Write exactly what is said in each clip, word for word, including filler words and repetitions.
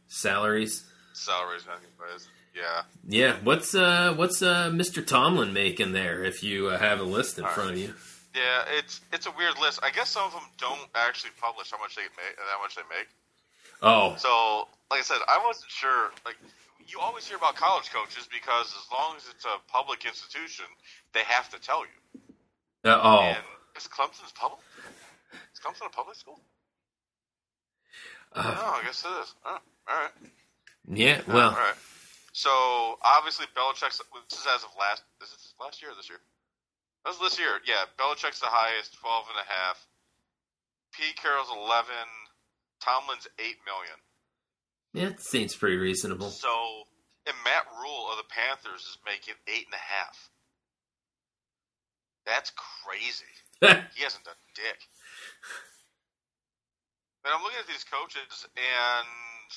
salaries. Salaries, anyways. Yeah. Yeah. What's uh what's uh Mister Tomlin making there? If you uh, have a list in All front right. of you. Yeah, it's it's a weird list. I guess some of them don't actually publish how much they make, how much they make. Oh. So, like I said, I wasn't sure. Like, you always hear about college coaches because as long as it's a public institution, they have to tell you. Uh, oh. And is Clemson's public? Is Clemson a public school? Uh, oh, I guess it is. Oh, all right. Yeah. Well. all right. So obviously, Belichick's. This is as of last. Is this last year or this year? That was this year. Yeah, Belichick's the highest, twelve and a half. Pete Carroll's eleven. Tomlin's eight million. Yeah, it seems pretty reasonable. So, and Matt Rule of the Panthers is making eight and a half. That's crazy. He hasn't done dick. But I'm looking at these coaches, and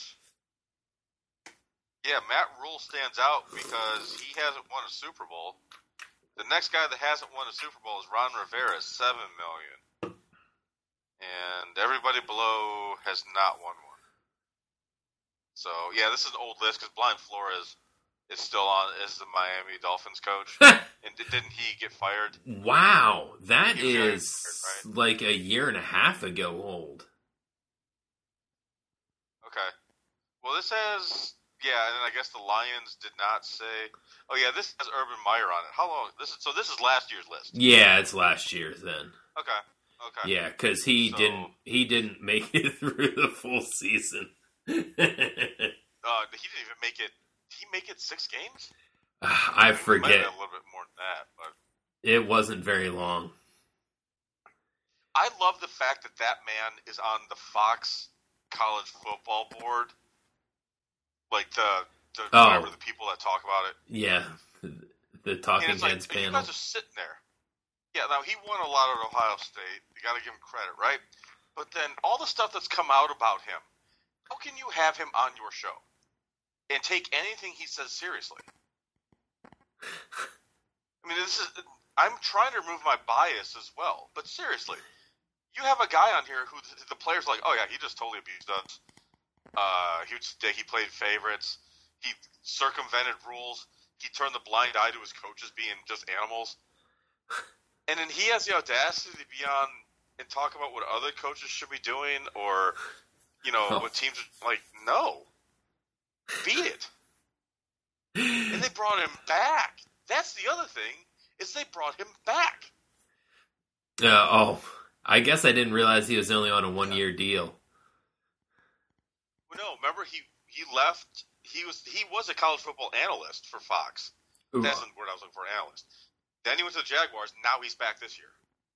yeah, Matt Rule stands out because he hasn't won a Super Bowl. The next guy that hasn't won a Super Bowl is Ron Rivera, seven million, and everybody below has not won one. So yeah, this is an old list because Brian Flores is still on is the Miami Dolphins coach, and didn't he get fired? Wow, that is fired, right? like a year and a half ago old. Okay, well this has. Yeah, and then I guess the Lions did not say. Oh yeah, this has Urban Meyer on it. How long? This is so. This is last year's list. Yeah, it's last year's then. Okay. Okay. Yeah, because he so, didn't. He didn't make it through the full season. uh, he didn't even make it. Did he make it six games? I It forget. might have been a little bit more than that, but It wasn't very long. I love the fact that that man is on the Fox College Football Board. Like the, the Oh. whatever the people that talk about it. Yeah, the And Talking it's like, Heads you panel. guys are sitting there. Yeah, now he won a lot at Ohio State. You got to give him credit, right? But then all the stuff that's come out about him, how can you have him on your show and take anything he says seriously? I mean, this is. I'm trying to remove my bias as well, but seriously, you have a guy on here who the, the players are like, oh yeah, he just totally abused us. Uh, he he played favorites. He circumvented rules. He turned the blind eye to his coaches being just animals. And then he has the audacity to be on and talk about what other coaches should be doing, or you know, Oh. what teams are like. No, beat it. And they brought him back. That's the other thing is they brought him back. Uh, oh, I guess I didn't realize he was only on a one-year deal. Well, no, remember he he left. He was he was a college football analyst for Fox. Ooh. That's the word I was looking for, analyst. Then he went to the Jaguars. Now he's back this year.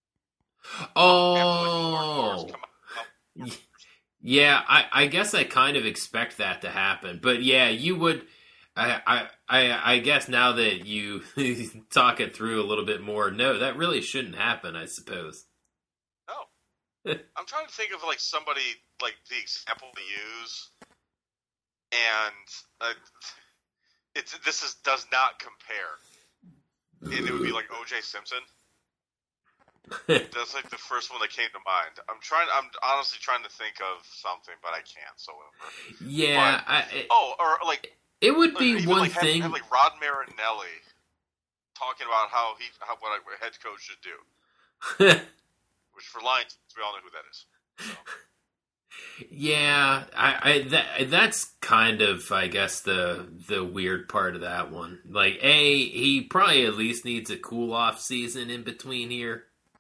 Oh, Come out. yeah. I, I guess I kind of expect that to happen, but yeah, you would. I I I, I guess now that you talk it through a little bit more, no, that really shouldn't happen. I suppose. No, I'm trying to think of like somebody like the example to use, and uh, it's this is does not compare. And it would be like O J Simpson. That's like the first one that came to mind. I'm trying. I'm honestly trying to think of something, but I can't. So whatever. Yeah. But, I, it, oh, or like it would be even one like have, thing. have like Rod Marinelli talking about how he how what a head coach should do. Which for Lions, we all know who that is. So. Yeah, I, I that that's kind of, I guess, the the weird part of that one. Like, A, he probably at least needs a cool off season in between here.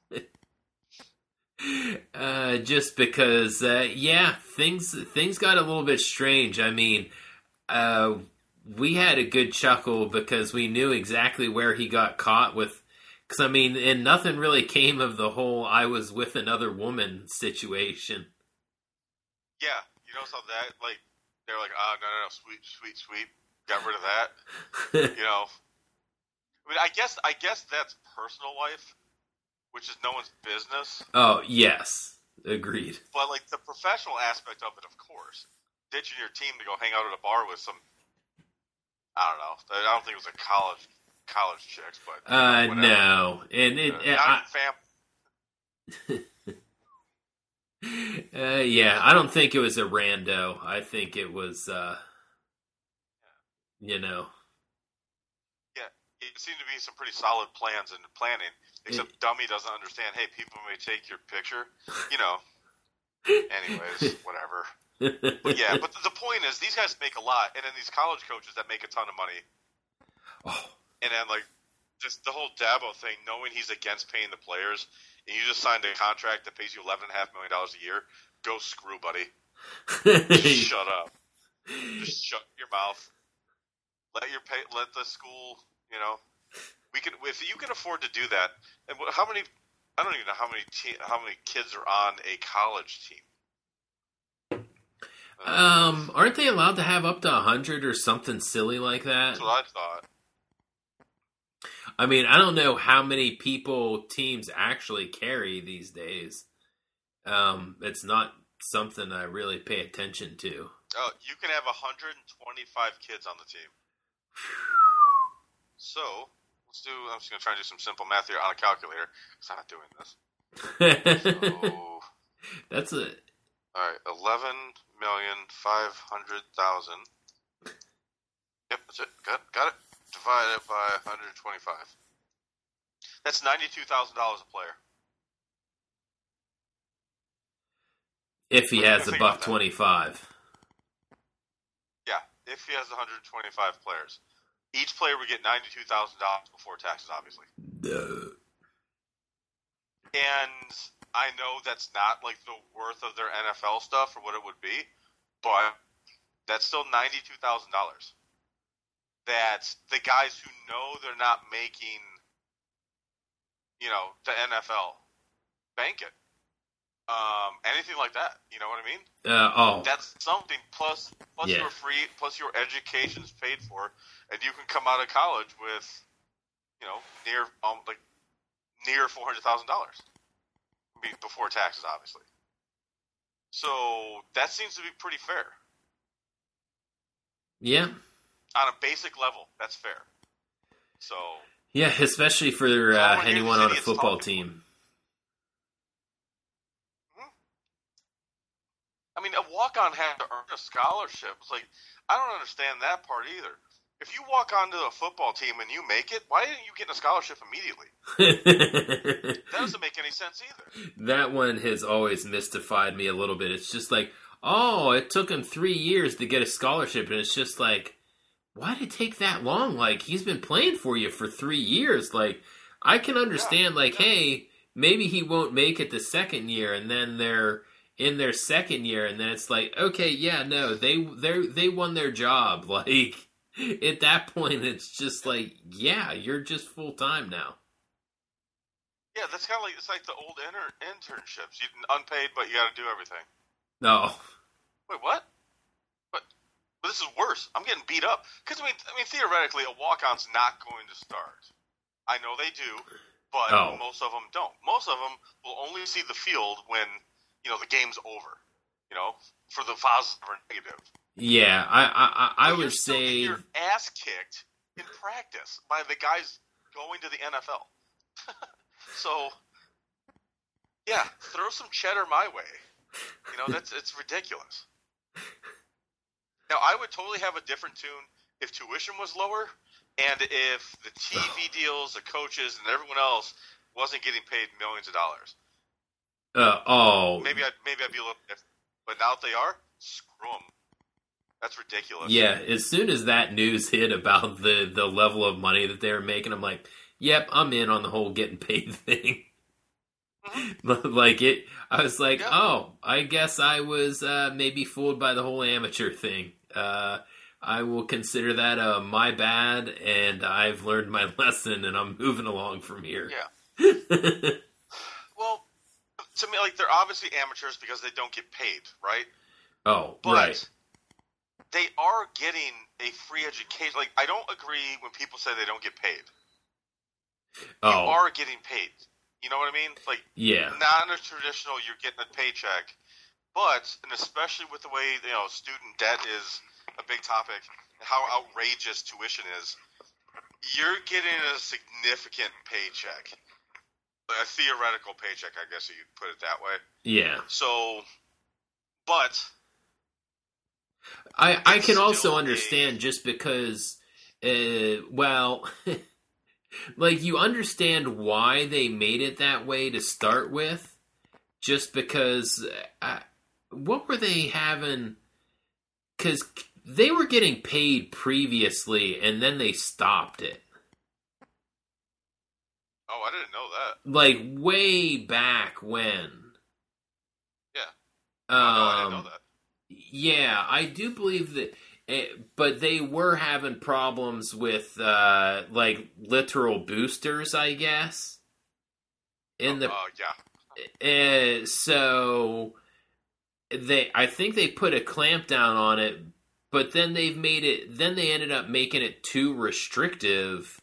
uh, just because, uh, yeah, things things got a little bit strange. I mean, uh, we had a good chuckle because we knew exactly where he got caught with. Because, I mean, and nothing really came of the whole "I was with another woman" situation. Yeah, you know something that like they're like, oh no no no, sweet sweet sweet, got rid of that. You know, I mean, I guess I guess that's personal life, which is no one's business. Oh yes, agreed. But like the professional aspect of it, of course, ditching your team to go hang out at a bar with some, I don't know. I don't think it was a college college chicks, but you Uh, know, whatever. no, and it, Uh, it not I, even fam- Uh, yeah, I don't think it was a rando. I think it was, uh, you know. Yeah, it seemed to be some pretty solid plans and planning. Except it, Dummy doesn't understand. Hey, people may take your picture. You know. Anyways, whatever. But yeah, but the point is, these guys make a lot, and then these college coaches that make a ton of money. Oh. And then, like, just the whole Dabo thing, knowing he's against paying the players, and you just signed a contract that pays you eleven and a half million dollars a year. Go screw, buddy. Just shut up. Just shut your mouth. Let your pay, let the school, you know. We can, if you can afford to do that, and how many? I don't even know how many te- how many kids are on a college team. Uh, um, aren't they allowed to have up to a hundred or something silly like that? That's what I thought. I mean, I don't know how many people teams actually carry these days. Um, it's not something I really pay attention to. Oh, you can have one hundred twenty-five kids on the team. So. Let's do, I'm just going to try and do some simple math here on a calculator, because I'm not doing this. So, that's it. All right, eleven million five hundred thousand. Yep, that's it. Got, got it. Divided by one hundred twenty-five. That's ninety-two thousand dollars a player. If he has a buck twenty-five. Yeah, if he has one hundred twenty-five players. Each player would get ninety-two thousand dollars before taxes, obviously. Uh. And I know that's not like the worth of their N F L stuff or what it would be, but that's still ninety-two thousand dollars. That the guys who know they're not making, you know, the N F L, bank it. Um, anything like that, you know what I mean? Uh, oh, that's something. Plus, plus yeah. you're free. Plus your education's paid for, and you can come out of college with, you know, near um like near four hundred thousand dollars, before taxes, obviously. So that seems to be pretty fair. Yeah. On a basic level, that's fair. So. Yeah, especially for uh, anyone on a football team. I mean, a walk-on had to earn a scholarship. It's like, I don't understand that part either. If you walk onto a football team and you make it, why didn't you get a scholarship immediately? That doesn't make any sense either. That one has always mystified me a little bit. It's just like, oh, it took him three years to get a scholarship, and it's just like, why did it take that long? Like, he's been playing for you for three years. Like, I can understand, yeah, like, yeah. hey, maybe he won't make it the second year, and then they're in their second year, and then it's like, okay, yeah, no, they they they won their job. Like, at that point, it's just like, yeah, you're just full time now. Yeah, that's kind of like, it's like the old inter- internships. You unpaid, but you got to do everything. No. Wait, what? But, but this is worse. I'm getting beat up because I mean, I mean, theoretically, a walk-on's not going to start. I know they do, but oh. most of them don't. Most of them will only see the field when, you know, the game's over, you know, for the positive or negative. Yeah, I I, I would say your ass kicked in practice by the guys going to the N F L. So, yeah, throw some cheddar my way. You know, that's it's ridiculous. Now, I would totally have a different tune if tuition was lower and if the T V deals, the coaches, and everyone else wasn't getting paid millions of dollars. Uh, oh. Maybe I'd, maybe I'd be a little different. But now that they are, screw them. That's ridiculous. Yeah, as soon as that news hit about the, the level of money that they were making, I'm like, yep, I'm in on the whole getting paid thing. Mm-hmm. Like, it, I was like, yeah. oh, I guess I was uh, maybe fooled by the whole amateur thing. Uh, I will consider that uh, my bad, and I've learned my lesson, and I'm moving along from here. Yeah. Well, to me, like, they're obviously amateurs because they don't get paid, right? Oh, but right. They are getting a free education. Like, I don't agree when people say they don't get paid. Oh. You are getting paid. You know what I mean? Like, yeah. Not in a traditional, you're getting a paycheck. But, and especially with the way, you know, student debt is a big topic, and how outrageous tuition is, you're getting a significant paycheck. A theoretical paycheck, I guess you'd put it that way. Yeah. So, but I I can also a... understand just because, uh, well, like you understand why they made it that way to start with, just because. Uh, what were they having? Because they were getting paid previously, and then they stopped it. Oh, I didn't know that. Like, way back when. Yeah. Um, oh, no, I didn't know that. Yeah, I do believe that... It, but they were having problems with, uh, like, literal boosters, I guess. In oh, the... Uh, yeah. Uh, so... They, I think they put a clamp down on it, but then they've made it... Then they ended up making it too restrictive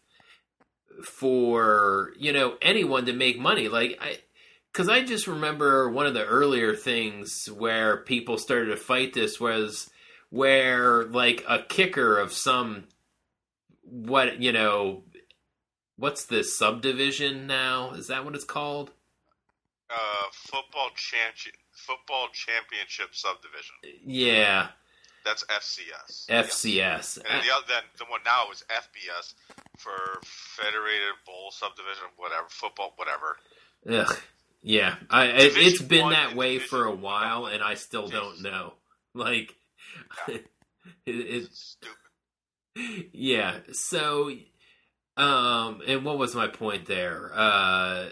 for, you know, anyone to make money. Like, I, because I just remember one of the earlier things where people started to fight this was where, like, a kicker of some, what, you know, what's this subdivision now? Is that what it's called? Uh, football champion, football championship subdivision. Yeah. That's F C S. F C S. Yes. And the other, then the one now is F B S for Federated Bowl Subdivision, whatever, football, whatever. Ugh. Yeah, I, it, it's been that way for a while, and I still Jesus. don't know. Like, yeah. it, it's stupid. Yeah. So, um, and what was my point there? Uh,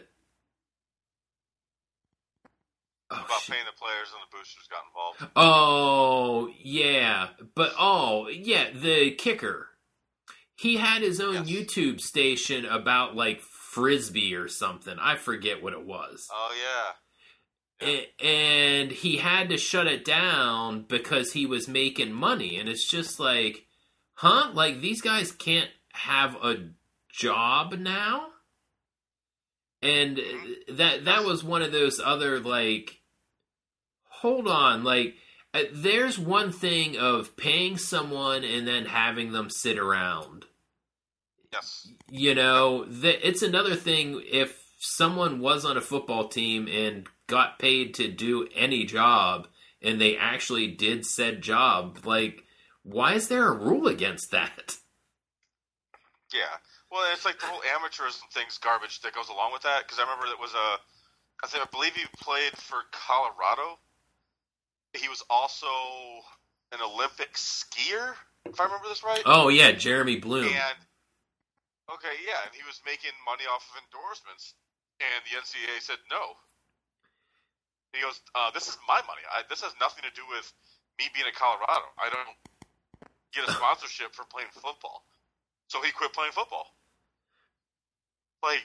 Oh, about shit. Paying the players and the boosters got involved. Oh, yeah. But, oh, yeah, the kicker. He had his own yes. YouTube station about, like, Frisbee or something. I forget what it was. Oh, yeah. yeah. And, and he had to shut it down because he was making money. And it's just like, huh? Like, these guys can't have a job now? And mm-hmm. that that was one of those other, like, hold on, like, uh, there's one thing of paying someone and then having them sit around. Yes. You know, th- it's another thing if someone was on a football team and got paid to do any job and they actually did said job. Like, why is there a rule against that? Yeah. Well, it's like the whole amateurism thing's garbage that goes along with that. Because I remember it was a, I think I believe he played for Colorado. He was also an Olympic skier, if I remember this right. Oh yeah, Jeremy Bloom. And okay, yeah, and he was making money off of endorsements, and the N C double A said no. He goes, uh, "This is my money. I, this has nothing to do with me being in Colorado. I don't get a sponsorship for playing football." So he quit playing football. Like,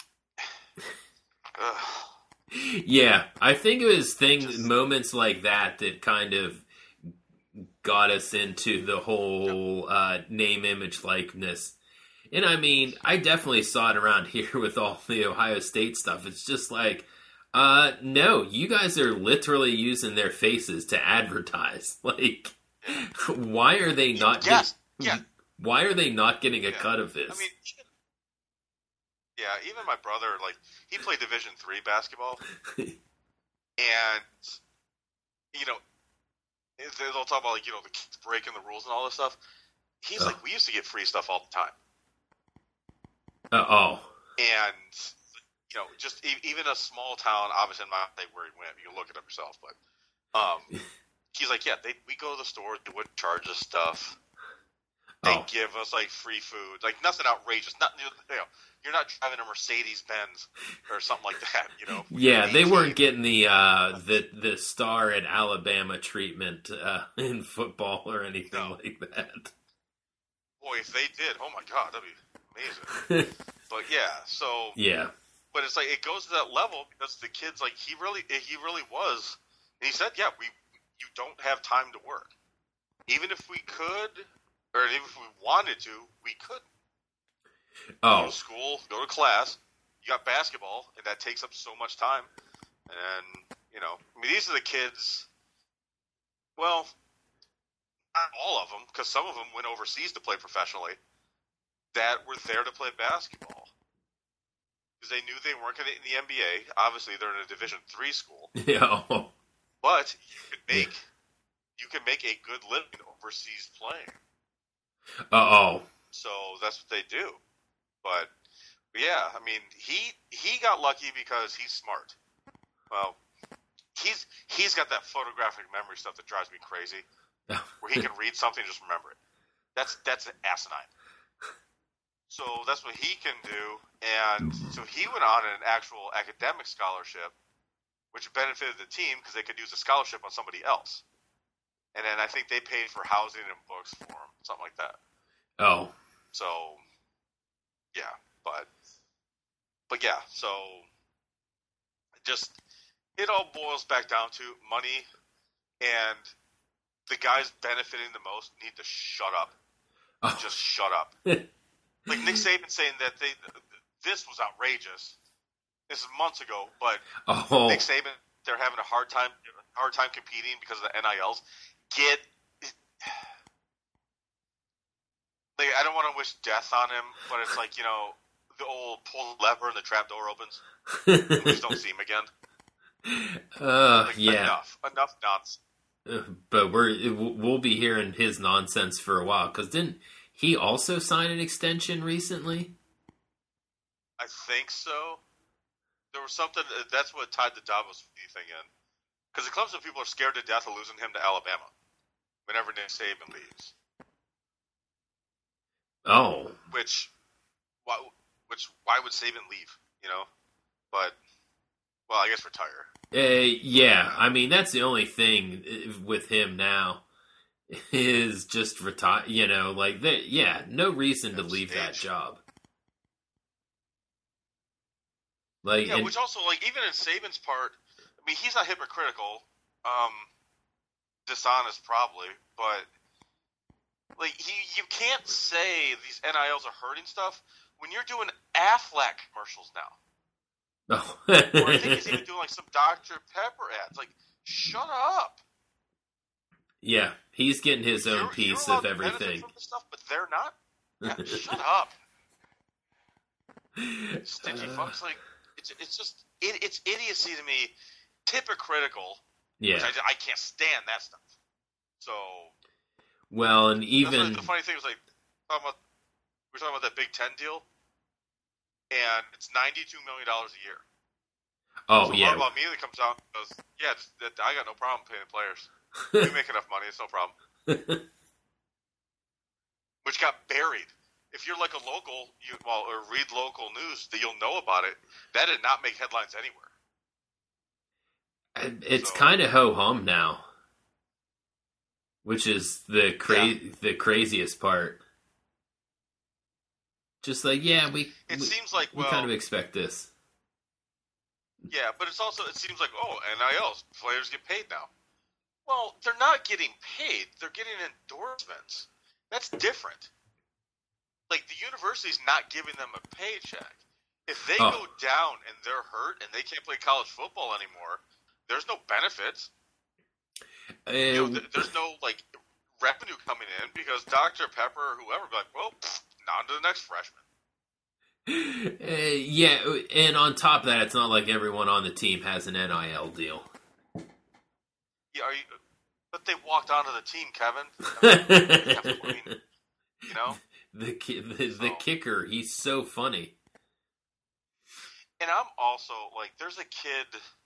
ugh. Yeah, I think it was things, Just, moments like that that kind of got us into the whole uh, name, image, likeness. And I mean, I definitely saw it around here with all the Ohio State stuff. It's just like, uh, no, you guys are literally using their faces to advertise. Like, why are they not? Yes, get, yeah. Why are they not getting a yeah. cut of this? I mean, yeah, even my brother, like, he played Division three basketball, and, you know, they'll talk about, like, you know, the kids breaking the rules and all this stuff. He's oh. like, we used to get free stuff all the time. Uh, oh. And, you know, just e- even a small town, obviously I'm not saying where he went, you can look it up yourself, but, um, he's like, yeah, they, we go to the store, they wouldn't charge us stuff. They oh. give us, like, free food. Like, nothing outrageous. Not, you know, you're not driving a Mercedes-Benz or something like that, you know. Yeah, they weren't getting the uh, the the star at Alabama treatment uh, in football or anything no. like that. Boy, if they did, oh, my God, that'd be amazing. But, yeah, so... Yeah. But it's like, it goes to that level because the kid's like, he really, he really was... And he said, yeah, we, you don't have time to work. Even if we could... Or even if we wanted to, we couldn't. Oh. Go to school, go to class. You got basketball, and that takes up so much time. And, you know, I mean, these are the kids, well, not all of them, because some of them went overseas to play professionally, that were there to play basketball. Because they knew they weren't going to get in the N B A. Obviously, they're in a Division three school. Yeah. but you could make you can make a good living overseas playing. Uh oh. So that's what they do. But, but yeah, I mean, he he got lucky because he's smart. Well, he's he's got that photographic memory stuff that drives me crazy, where he can read something and just remember it. That's that's asinine. So that's what he can do, and so he went on an actual academic scholarship, which benefited the team because they could use the scholarship on somebody else. And then I think they paid for housing and books for him, something like that. Oh. So, yeah, but, but yeah, so just, it all boils back down to money, and the guys benefiting the most need to shut up. Oh. Just shut up. Like Nick Saban saying that they, this was outrageous. This is months ago, but oh. Nick Saban, they're having a hard time, hard time competing because of the N I Ls. Get, like, I don't want to wish death on him, but it's like, you know, the old pull the lever and the trap door opens. We just don't see him again. Uh, like, yeah. Enough, enough nonsense. Uh, but we're we'll be hearing his nonsense for a while, because didn't he also sign an extension recently? I think so. There was something, that's what tied the Davos thing in. Because the Clemson people are scared to death of losing him to Alabama whenever Nick Saban leaves. Oh. Which, why, which, why would Saban leave, you know? But, well, I guess retire. Uh, yeah, I mean, that's the only thing with him now is just retire, you know, like, that. Yeah, no reason to leave that job. Like, yeah, and, which also, like, even in Saban's part, I mean, he's not hypocritical, um, dishonest probably, but, like, he, you can't say these N I Ls are hurting stuff when you're doing Aflac commercials now. Oh. Or I think he's even doing, like, some Doctor Pepper ads. Like, shut up. Yeah, he's getting his own you're, piece you're of everything. From this stuff, but they're not? Yeah, shut up. Stingy uh, fucks, like, it's, it's just, it, it's idiocy to me. Hypocritical. Yeah. Which I, I can't stand that stuff. So. Well, and even. Like, the funny thing was, like, talking about, we were talking about that Big Ten deal, and it's ninety-two million dollars a year. Oh, so yeah. Harbaugh immediately comes out and goes, yeah, just, I got no problem paying the players. We make enough money, it's no problem. Which got buried. If you're like a local, you well, or read local news, that you'll know about it. That did not make headlines anywhere. It's so, kind of ho-hum now, which is the cra- yeah. the craziest part. Just like, yeah, we it we, seems like we well, kind of expect this. Yeah, but it's also it seems like oh, N I Ls players get paid now. Well, they're not getting paid; they're getting endorsements. That's different. Like, the university's not giving them a paycheck. If they oh. go down and they're hurt and they can't play college football anymore, there's no benefits. Uh, you know, th- there's no, like, revenue coming in because Doctor Pepper or whoever will be like, well, pfft, on to the next freshman. Uh, yeah, and on top of that, it's not like everyone on the team has an N I L deal. Yeah, are you, but they walked onto the team, Kevin. I mean, I mean, you know? The, ki- the, the so, kicker, he's so funny. And I'm also, like, there's a kid,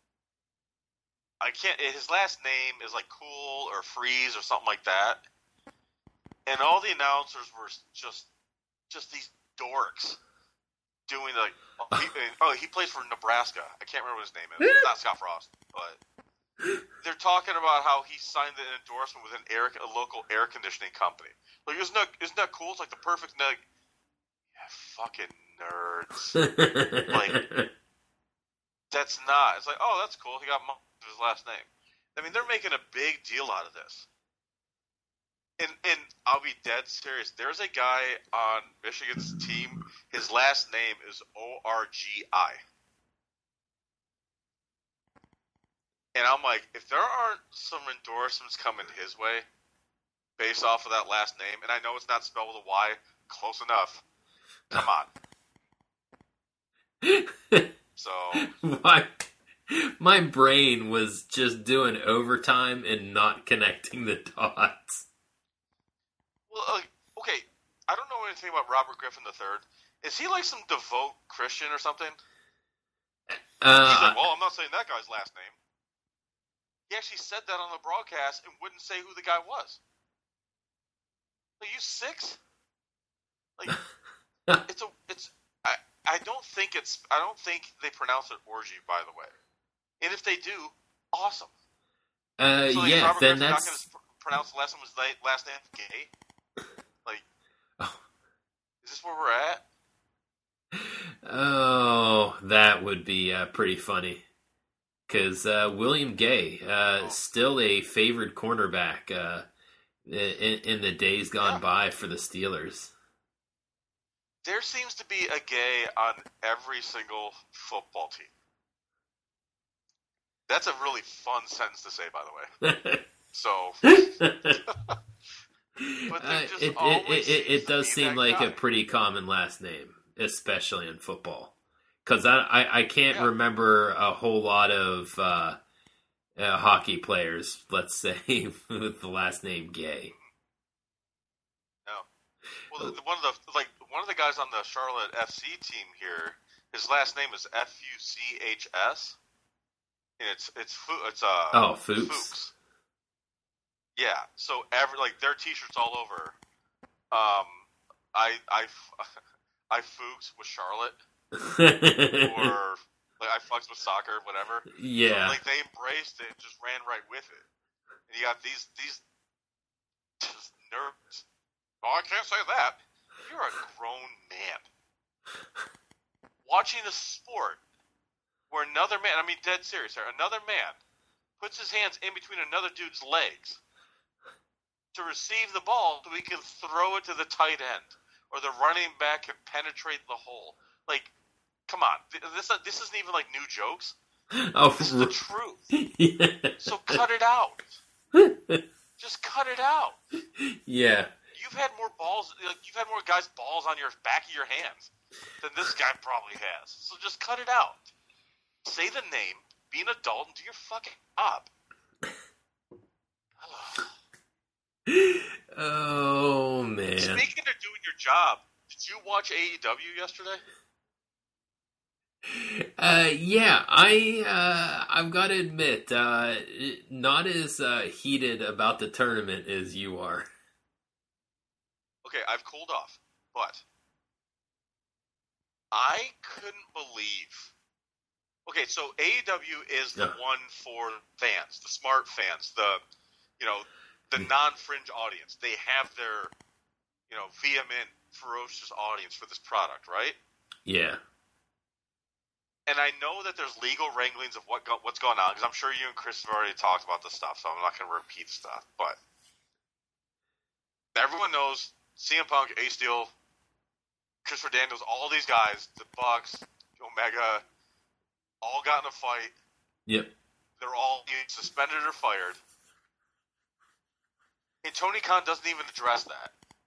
I can't, his last name is, like, Cool or Freeze or something like that. And all the announcers were just, just these dorks doing, like, oh, he, oh, he plays for Nebraska. I can't remember what his name is. It's not Scott Frost, but they're talking about how he signed an endorsement with an air, a local air conditioning company. Like, isn't that, isn't that cool? It's like the perfect, like, yeah, fucking nerds. Like, that's not. It's like, oh, that's cool. He got his last name. I mean, they're making a big deal out of this. And and I'll be dead serious. There's a guy on Michigan's team. His last name is O R G I. And I'm like, if there aren't some endorsements coming his way based off of that last name, and I know it's not spelled with a Y, close enough. Come on. So why My brain was just doing overtime and not connecting the dots. Well, uh, okay, I don't know anything about Robert Griffin the third. Is he like some devout Christian or something? Uh, He's like, well, I'm not saying that guy's last name. He actually said that on the broadcast and wouldn't say who the guy was. Are you six? Like, it's a, it's. I, I don't think it's. I don't think they pronounce it orgy. By the way, and if they do, awesome. Uh, so, like, yeah, Robert then Griffin's that's. not going to pronounce the last name was la- last name gay. Like, Oh. Is this where we're at? Oh, that would be uh, pretty funny. Because uh, William Gay, uh, Oh. still a favored cornerback uh, in, in the days gone Yeah. by for the Steelers. There seems to be a gay on every single football team. That's a really fun sentence to say, by the way. So, Uh, there just it, it, always it, it, seems it to does be seem that like guy. a pretty common last name, especially in football. Because I, I, I can't Yeah. remember a whole lot of uh, uh, hockey players, let's say, with the last name Gay. No. Well, the, one of the like one of the guys on the Charlotte F C team here, his last name is F U C H S, and it's it's Fu- it's uh Oh, Fuchs. Fuchs. Yeah. So every like their T-shirts all over. Um, I I I Fuchs with Charlotte, or like I fucks with soccer, whatever. Yeah. So, like they embraced it, and just ran right with it. And you got these these just nerds. Oh, I can't say that. You're a grown man watching a sport where another man, I mean dead serious here, another man puts his hands in between another dude's legs to receive the ball so he can throw it to the tight end or the running back can penetrate the hole. Like, come on. This this isn't even like new jokes. Oh, This is the truth. yeah. So cut it out. Just cut it out. Yeah. You've had more balls, like you've had more guys' balls on your back of your hands than this guy probably has. So just cut it out. Say the name, be an adult, and do your fucking job. Oh, man. Speaking of doing your job, did you watch A E W yesterday? Uh, yeah, I, uh, I've got to admit, uh, not as uh, heated about the tournament as you are. Okay, I've cooled off, but I couldn't believe. Okay, so A E W is the Yeah. one for fans, the smart fans, the, you know, the non-fringe audience. They have their, you know, vehement, ferocious audience for this product, right? Yeah. And I know that there's legal wranglings of what go, what's going on, because I'm sure you and Chris have already talked about this stuff, so I'm not going to repeat stuff. But everyone knows C M Punk, Ace Steel, Christopher Daniels, all these guys, the Bucks, Omega, all got in a fight. Yep. They're all either suspended or fired. And Tony Khan doesn't even address that.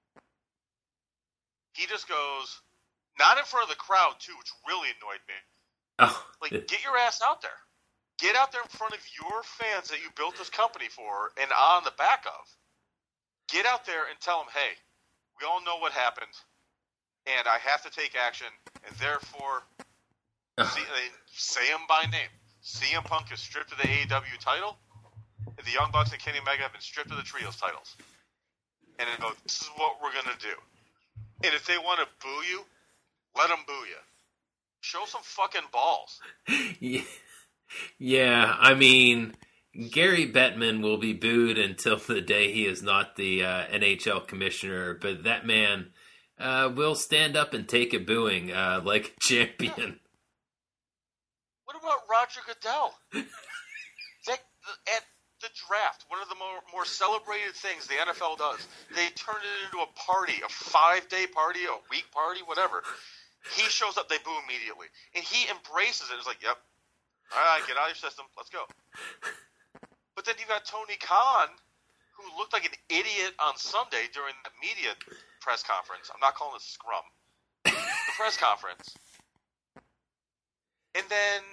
He just goes, not in front of the crowd, too, which really annoyed me. Oh, Like, get your ass out there. Get out there in front of your fans that you built this company for and on the back of. Get out there and tell them, hey, we all know what happened, and I have to take action, and therefore, see, they say them by name. C M Punk is stripped of the A E W title, and the Young Bucks and Kenny Omega have been stripped of the Trios titles. And they go, this is what we're going to do. And if they want to boo you, let them boo you. Show some fucking balls. yeah. Yeah, I mean, Gary Bettman will be booed until the day he is not the uh, N H L commissioner, but that man uh, will stand up and take a booing uh, like a champion. What about Roger Goodell? that, at the draft, one of the more, more celebrated things the N F L does, they turn it into a party, a five-day party, a week party, whatever. He shows up, they boo immediately. And he embraces it. It's like, yep, all right, get out of your system, let's go. But then you got Tony Khan, who looked like an idiot on Sunday during that media press conference. I'm not calling it scrum. The press conference. And then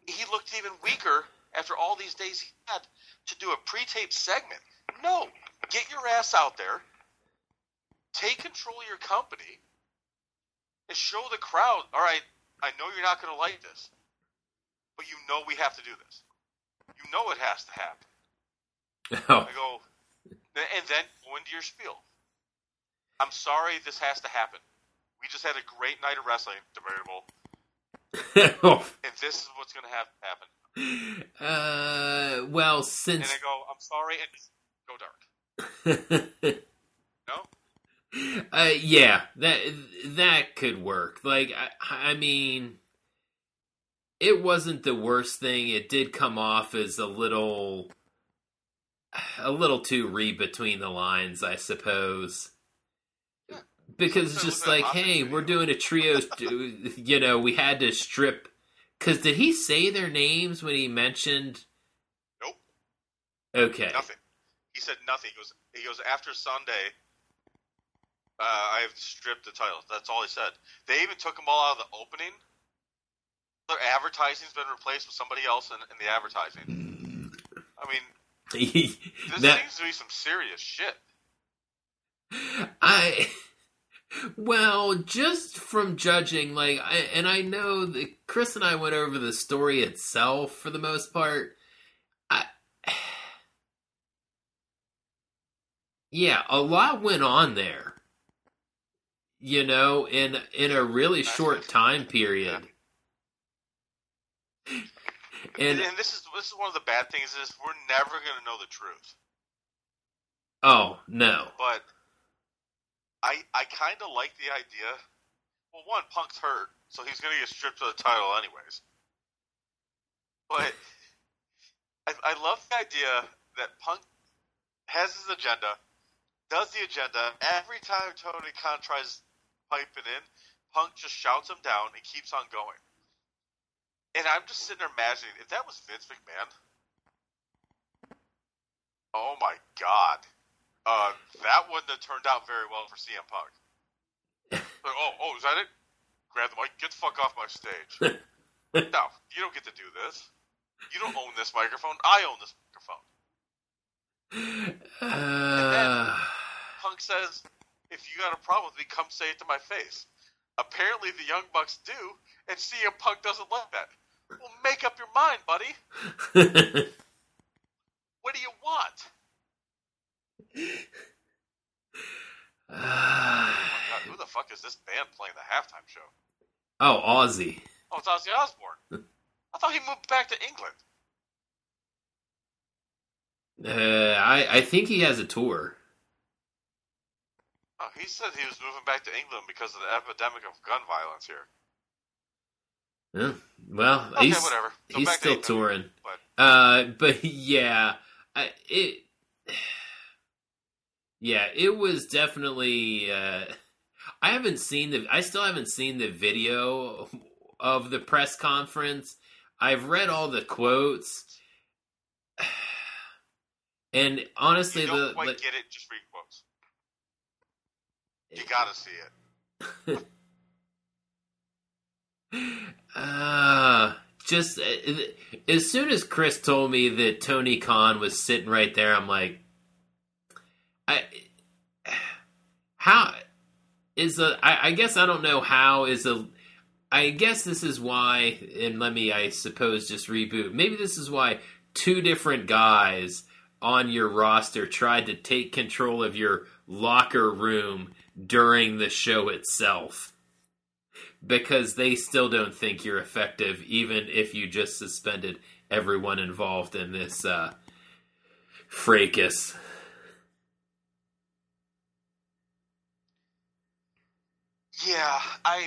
he looked even weaker after all these days he had to do a pre-taped segment. No, get your ass out there, take control of your company, and show the crowd, all right, I know you're not going to like this, but you know we have to do this. You know it has to happen. Oh. I go, and then go into your spiel. I'm sorry this has to happen. We just had a great night of wrestling, debatable. And this is what's going to have happen. Uh, well, since... And I go, I'm sorry, and go dark. No? Uh, yeah, that that could work. Like, I, I mean, it wasn't the worst thing. It did come off as a little, a little too read between the lines, I suppose. Yeah. Because it's just like, hey, we're doing a trio. You know, we had to strip. Because did he say their names when he mentioned? Nope. Okay. Nothing. He said nothing. He goes, he goes after Sunday, uh, I have stripped the titles. That's all he said. They even took them all out of the opening. Their advertising's been replaced with somebody else in, in the advertising. I mean, this that, seems to be some serious shit. I... Well, just from judging, like, I, and I know that Chris and I went over the story itself for the most part. I, yeah, a lot went on there, you know, in in a really short time period. And, and this is this is one of the bad things is we're never going to know the truth. Oh no, but. I, I kind of like the idea. Well, one, Punk's hurt, so he's going to get stripped of the title anyways. But I, I love the idea that Punk has his agenda, does the agenda. Every time Tony Khan tries piping in, Punk just shouts him down and keeps on going. And I'm just sitting there imagining, if that was Vince McMahon, oh my God. Uh, that wouldn't have turned out very well for C M Punk. Like, oh, oh, is that it? Grab the mic, get the fuck off my stage. No, you don't get to do this. You don't own this microphone. I own this microphone. Uh... And then Punk says, if you got a problem with me, come say it to my face. Apparently the Young Bucks do, and C M Punk doesn't like that. Well, make up your mind, buddy. What do you want? Uh, oh my God, who the fuck is this band playing the halftime show? Oh, Ozzy. Oh, it's Ozzy Osbourne. I thought he moved back to England. Uh, I, I think he has a tour. Oh, he said he was moving back to England because of the epidemic of gun violence here. Yeah, well, okay, he's, whatever. So he's back still to touring. But. Uh, but yeah, I, it... Yeah, it was definitely. Uh, I haven't seen the. I still haven't seen the video of the press conference. I've read all the quotes, and honestly, you don't the quite like, get it. Just read quotes. You gotta see it. uh, just uh, as soon as Chris told me that Tony Khan was sitting right there, I'm like. I how is a I, I guess I don't know how is a I guess this is why and let me I suppose just reboot. Maybe this is why two different guys on your roster tried to take control of your locker room during the show itself. Because they still don't think you're effective even if you just suspended everyone involved in this uh fracas. Yeah, I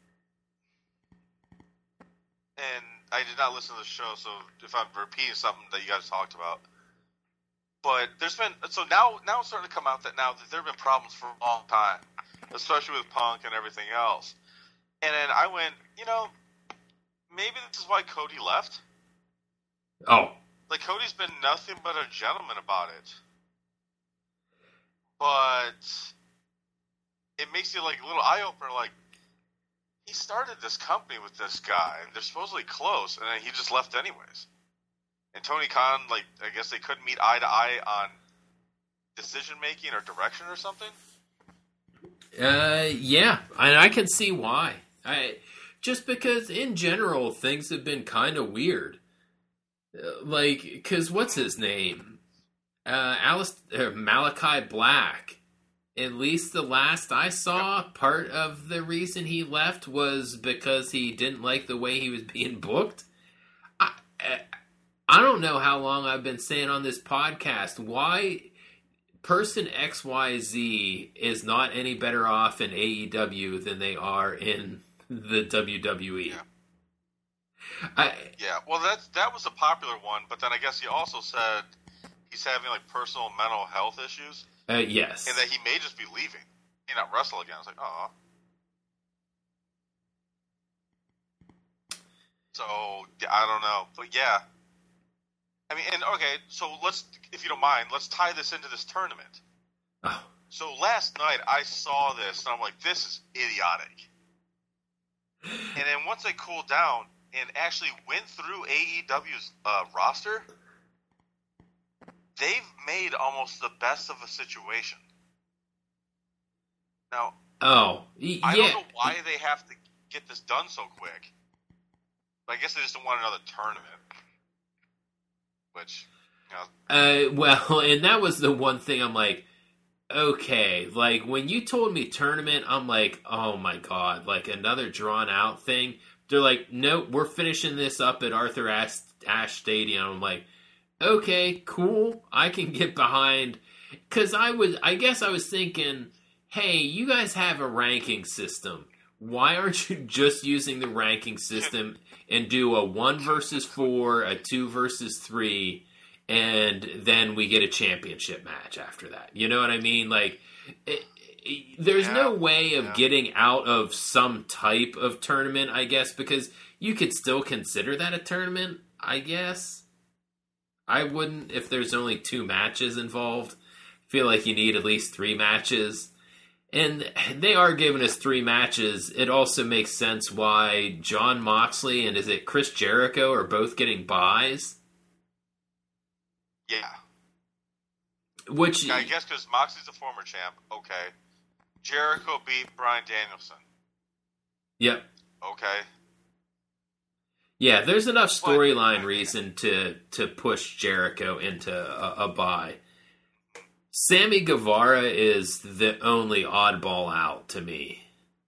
and I did not listen to the show, so if I'm repeating something that you guys talked about, but there's been so now now it's starting to come out that now that there have been problems for a long time, especially with Punk and everything else. And then I went, you know, maybe this is why Cody left. Oh, like Cody's been nothing but a gentleman about it, but. It makes you like a little eye opener. Like he started this company with this guy. They're supposedly close, and then he just left anyways. And Tony Khan, like, I guess they couldn't meet eye to eye on decision making or direction or something. Uh, yeah, and I can see why. I just because in general things have been kind of weird. Uh, like, because what's his name? Uh, Alice, uh, Malachi Black. At least the last I saw, part of the reason he left was because he didn't like the way he was being booked. I, I don't know how long I've been saying on this podcast why person X Y Z is not any better off in A E W than they are in the W W E. Yeah. I, yeah, well, that that was a popular one, but then I guess he also said he's having like personal mental health issues. Uh, yes. And that he may just be leaving. He may not wrestle again. I was like, oh. So, I don't know. But yeah. I mean, and okay, so let's, if you don't mind, let's tie this into this tournament. Oh. So last night I saw this, and I'm like, this is idiotic. And then once I cooled down and actually went through A E W's uh, roster, they've made almost the best of a situation. Now, oh, y- I yeah. don't know why they have to get this done so quick. But I guess they just don't want another tournament. Which, you know. Uh, well, and that was the one thing I'm like, okay, like when you told me tournament, I'm like, oh my god, like another drawn out thing. They're like, no, we're finishing this up at Arthur Ashe, Ashe Stadium. I'm like, okay, cool. I can get behind. Because I was, I guess I was thinking, hey, you guys have a ranking system. Why aren't you just using the ranking system and do a one versus four, a two versus three, and then we get a championship match after that? You know what I mean? Like, it, it, there's yeah, no way of yeah. getting getting out of some type of tournament, I guess, because you could still consider that a tournament, I guess. I wouldn't if there's only two matches involved. I feel like you need at least three matches. And they are giving us three matches. It also makes sense why Jon Moxley and is it Chris Jericho are both getting buys. Yeah. Which yeah, I guess because Moxley's a former champ. Okay. Jericho beat Bryan Danielson. Yep. Okay. Yeah, there's enough storyline reason to, to push Jericho into a, a buy. Sammy Guevara is the only oddball out to me.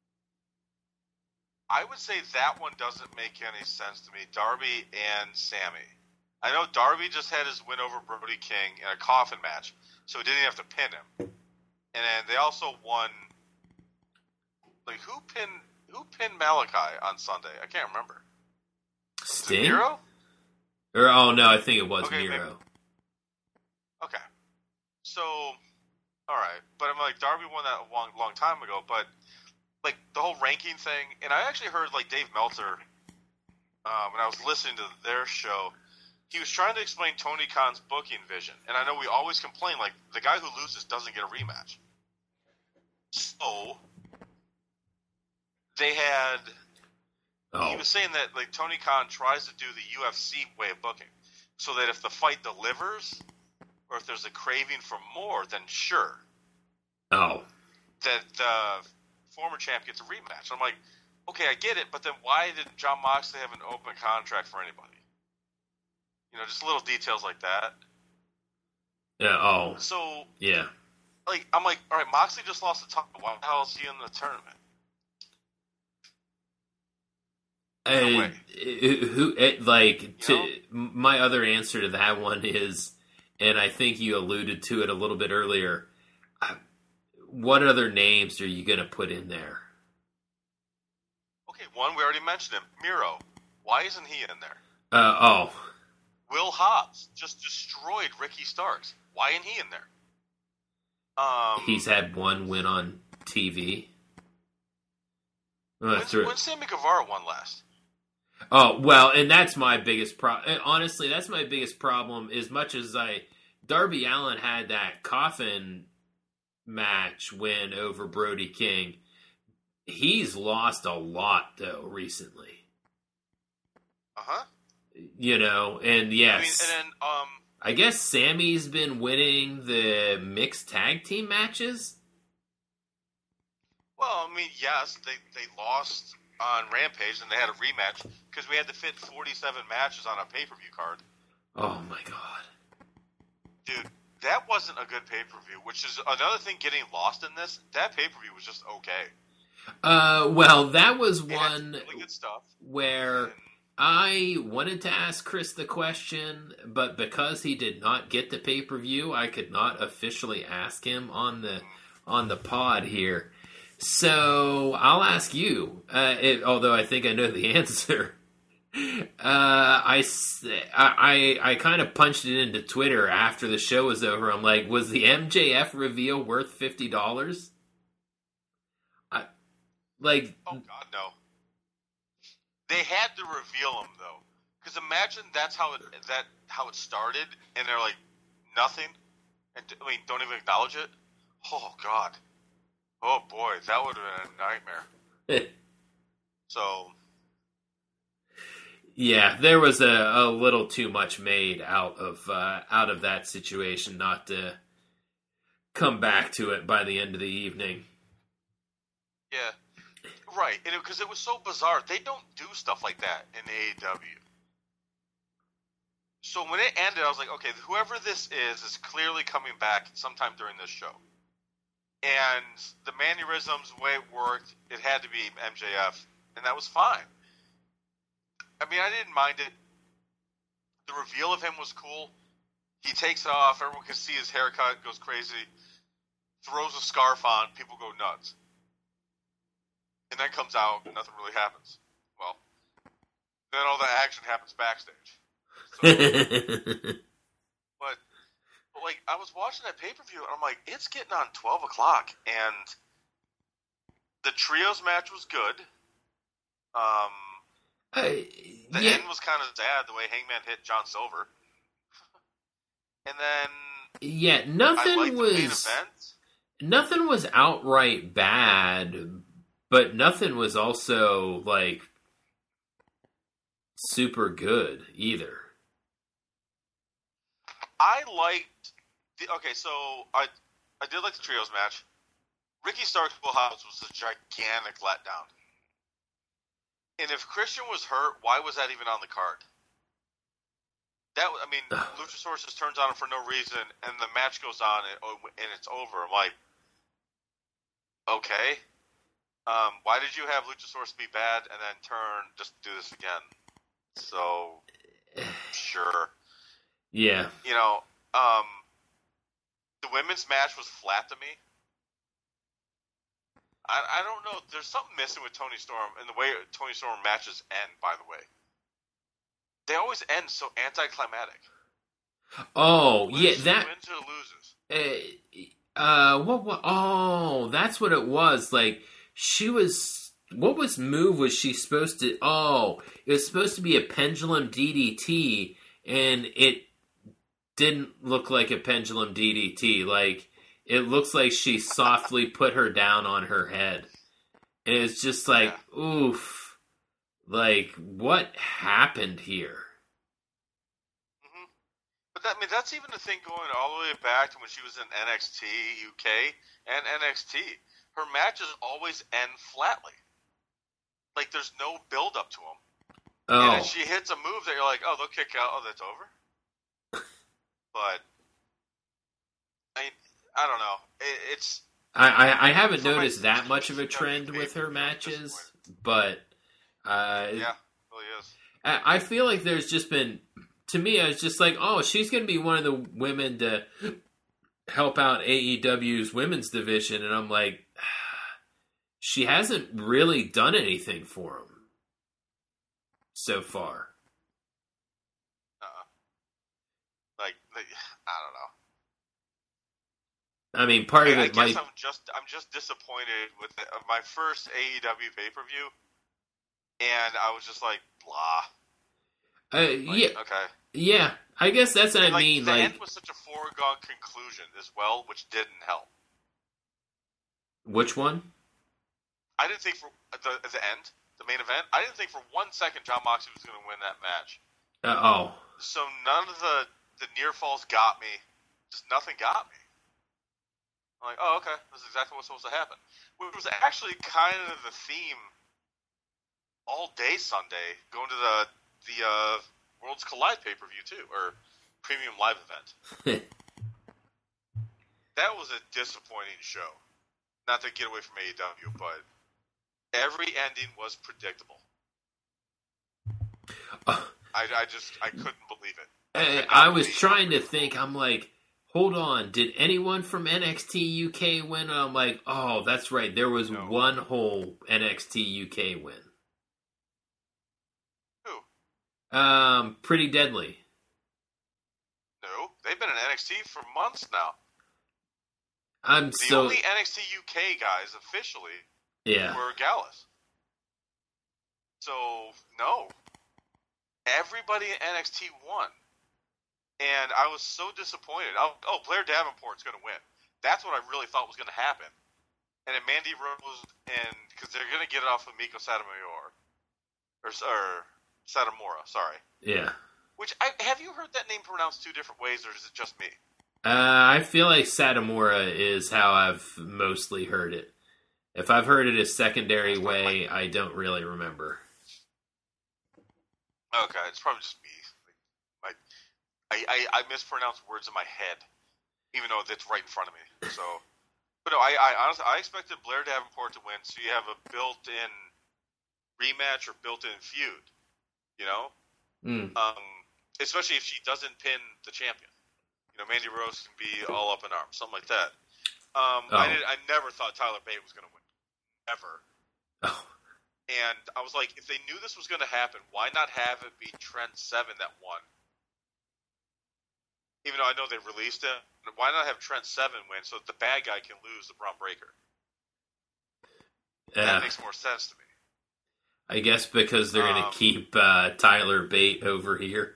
I would say that one doesn't make any sense to me. Darby and Sammy. I know Darby just had his win over Brody King in a coffin match, so he didn't have to pin him. And then they also won. Like who pinned who pinned Malachi on Sunday? I can't remember. Sting? Miro? Or oh no, I think it was okay, Miro. Maybe. Okay. So, all right, but I'm like Darby won that a long, long time ago. But like the whole ranking thing, and I actually heard like Dave Meltzer um, when I was listening to their show, he was trying to explain Tony Khan's booking vision. And I know we always complain like the guy who loses doesn't get a rematch. So they had. Oh. He was saying that like Tony Khan tries to do the U F C way of booking, so that if the fight delivers. Or if there's a craving for more, then sure. Oh. That the former champ gets a rematch. I'm like, okay, I get it, but then why did Jon Moxley have an open contract for anybody? You know, just little details like that. Yeah, oh. So, yeah. Like, I'm like, all right, Moxley just lost the title. Why the hell is he in the tournament? No uh, who, it, like, to, know? my other answer to that one is... And I think you alluded to it a little bit earlier. What other names are you going to put in there? Okay, one, we already mentioned him. Miro. Why isn't he in there? Uh, oh. Will Hobbs just destroyed Ricky Starks. Why isn't he in there? Um, He's had one win on T V. When's, when's Sammy Guevara won last? Oh, well, and that's my biggest problem. Honestly, that's my biggest problem. As much as I... Darby Allin had that coffin match win over Brody King. he's lost a lot though recently. Uh huh. You know, and yes, I mean, and then um, I guess Sammy's been winning the mixed tag team matches. Well, I mean, yes, they they lost on Rampage and they had a rematch because we had to fit forty-seven matches on a pay per view card. Oh my god, dude, that wasn't a good pay per view. Which is another thing getting lost in this. That pay per view was just okay. Uh, well, that was It one had really good stuff. where And, I wanted to ask Chris the question, but because he did not get the pay per view, I could not officially ask him on the on the pod here. So I'll ask you, uh, it, although I think I know the answer. Uh, I, I, I kind of punched it into Twitter after the show was over. I'm like, was the M J F reveal worth fifty dollars? I, like, oh God, no. They had to reveal him though, because imagine that's how it that how it started, and they're like nothing, and I mean don't even acknowledge it. Oh God. Oh boy, that would have been a nightmare. So, yeah, there was a, a little too much made out of uh, out of that situation not to come back to it by the end of the evening. yeah, right, and because it, it was so bizarre, they don't do stuff like that in A E W. So when it ended, I was like, okay, whoever this is is clearly coming back sometime during this show. And the mannerisms, the way it worked, it had to be M J F, and that was fine. I mean, I didn't mind it. The reveal of him was cool. He takes it off, everyone can see his haircut, goes crazy, throws a scarf on, people go nuts. And then comes out, and nothing really happens. Well, then all the action happens backstage. So, but... like, I was watching that pay-per-view, and I'm like, it's getting on twelve o'clock, and the trios match was good. Um, Uh, the yeah, end was kind of sad, the way Hangman hit John Silver. And then yeah, I nothing liked the main was event. nothing was outright bad, but nothing was also like super good either. I liked the, okay, so I I did like the trios match. Ricky Stark's Full House was a gigantic letdown. And if Christian was hurt, why was that even on the card? That I mean, Luchasaurus just turns on him for no reason, and the match goes on, and, and it's over. I'm like, okay, um, why did you have Luchasaurus be bad and then turn just do this again? So, sure. Yeah. You know, um, the women's match was flat to me. I, I don't know. There's something missing with Toni Storm and the way Toni Storm matches end, by the way. They always end so anticlimactic. Oh, Loses, yeah, that... wins or loses. Uh, uh, what, what, oh, that's what it was. Like, she was... What was move was she supposed to... Oh, it was supposed to be a pendulum D D T, and it didn't look like a pendulum D D T. Like, it looks like she softly put her down on her head. And it's just like, yeah. Oof. Like, what happened here? Mm-hmm. But that, I mean, that's even the thing going all the way back to when she was in N X T U K and N X T. Her matches always end flatly. Like, there's no build up to them. Oh. And then she hits a move that you're like, oh, they'll kick out. Oh, that's over. But, I mean, I don't know. It, it's. I, I, I haven't noticed my, that much of a trend with her matches, but uh, yeah, it really is. I, I feel like there's just been, to me, I was just like, oh, she's going to be one of the women to help out A E W's women's division, and I'm like, she hasn't really done anything for them so far. Uh-uh. Like, like, I don't know. I mean, part I, of it I guess might. I'm just I'm just disappointed with the, uh, my first A E W pay per view, and I was just like, blah. Uh, like, yeah. Okay. Yeah, I guess that's what and, I like, mean. The Like, end was such a foregone conclusion as well, which didn't help. Which one? I didn't think for the at the end, the main event, I didn't think for one second Jon Moxley was going to win that match. Uh, oh. So none of the, the near falls got me. Just nothing got me. I'm like, oh, okay, this is exactly what's supposed to happen. Which was actually kind of the theme all day Sunday, going to the the uh, Worlds Collide pay per view too, or Premium Live event. That was a disappointing show. Not to get away from A E W, but every ending was predictable. Uh, I, I just I couldn't believe it. I, I was trying to think. I'm like, hold on. Did anyone from N X T U K win? And I'm like, oh, that's right. There was no. one whole N X T U K win. Who? Um, Pretty Deadly. No, they've been in N X T for months now. I'm the so... only N X T U K guys officially yeah. were Gallus. So, no. Everybody in N X T won. And I was so disappointed. Oh, oh Blair Davenport's going to win. That's what I really thought was going to happen. And then Mandy Rose, and because they're going to get it off of Miko Satomura. Or, or Satomura, sorry. Yeah. Which, I, have you heard that name pronounced two different ways, or is it just me? Uh, I feel like Satomura is how I've mostly heard it. If I've heard it a secondary way, I don't really remember. Okay, it's probably just me. I, I, I, I mispronounce words in my head, even though it's right in front of me. So, but no, I, I honestly I expected Blair Davenport to win, so you have a built-in rematch or built-in feud. You know, mm. um, especially if she doesn't pin the champion. You know, Mandy Rose can be all up in arms, something like that. Um, oh. I, did, I never thought Tyler Bate was going to win. Ever. Oh. And I was like, if they knew this was going to happen, why not have it be Trent Seven that won? Even though I know they released it, why not have Trent Seven win so that the bad guy can lose the Braun Breaker? Yeah. That makes more sense to me. I guess because they're um, going to keep uh, Tyler Bate over here.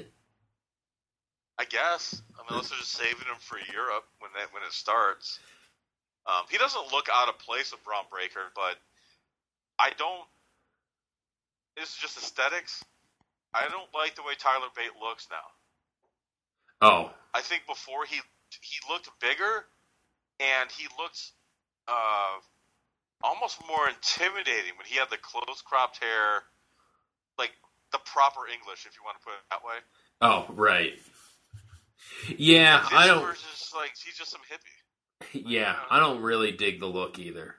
I guess. I mean, unless they're just saving him for Europe when that, when it starts. Um, he doesn't look out of place with Braun Breaker, but I don't. This is just aesthetics. I don't like the way Tyler Bate looks now. Oh. I think before he he looked bigger, and he looked uh, almost more intimidating when he had the close cropped hair, like the proper English, if you want to put it that way. Oh, right. Yeah, His I don't. Just like he's just some hippie. Yeah, I don't really dig the look either.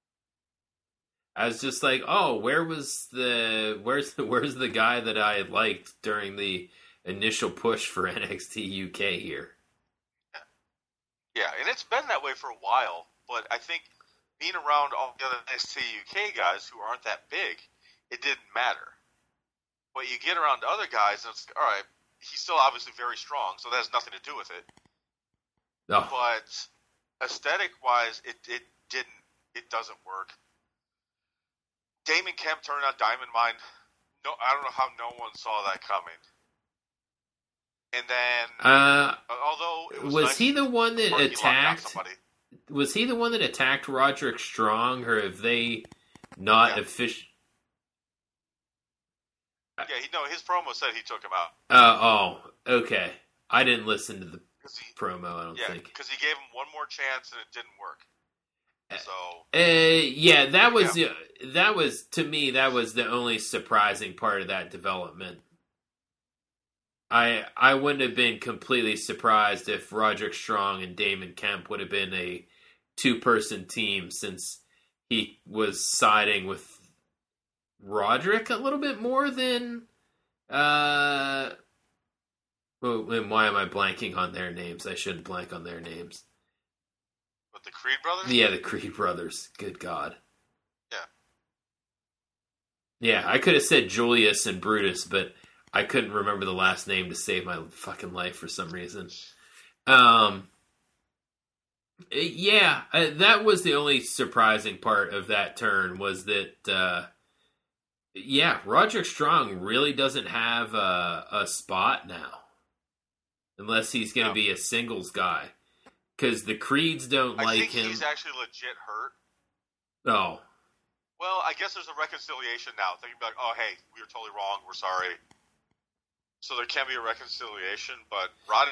I was just like, oh, where was the where's the where's the guy that I liked during the initial push for N X T U K here? Yeah, and it's been that way for a while, but I think being around all the other N X T U K guys who aren't that big, it didn't matter. But you get around other guys, and it's all right. He's still obviously very strong, so that has nothing to do with it. Oh. But aesthetic-wise, it it didn't it doesn't work. Damon Kemp turned on Diamond Mine. No, I don't know how no one saw that coming. And then, uh, although it was, was nice he the one that attacked? He was he the one that attacked Roderick Strong, or have they not yeah. officially? Yeah, he, no, his promo said he took him out. Uh, oh, okay. I didn't listen to the he, promo, I don't yeah, think. because he gave him one more chance and it didn't work. So, uh, yeah, that was yeah. Uh, that was to me that was the only surprising part of that development. I I wouldn't have been completely surprised if Roderick Strong and Damon Kemp would have been a two person team, since he was siding with Roderick a little bit more than. Uh, well, and why am I blanking on their names? I shouldn't blank on their names. But the Creed brothers? Yeah, the Creed brothers. Good God. Yeah. Yeah, I could have said Julius and Brutus, but I couldn't remember the last name to save my fucking life for some reason. Um, yeah, uh, that was the only surprising part of that turn, was that, uh, yeah, Roderick Strong really doesn't have a, a spot now. Unless he's going to no. be a singles guy. Because the Creeds don't I like think him. He's actually legit hurt. Oh. Well, I guess there's a reconciliation now. They can be like, oh, hey, we were totally wrong. We're sorry. So there can be a reconciliation, but Roddy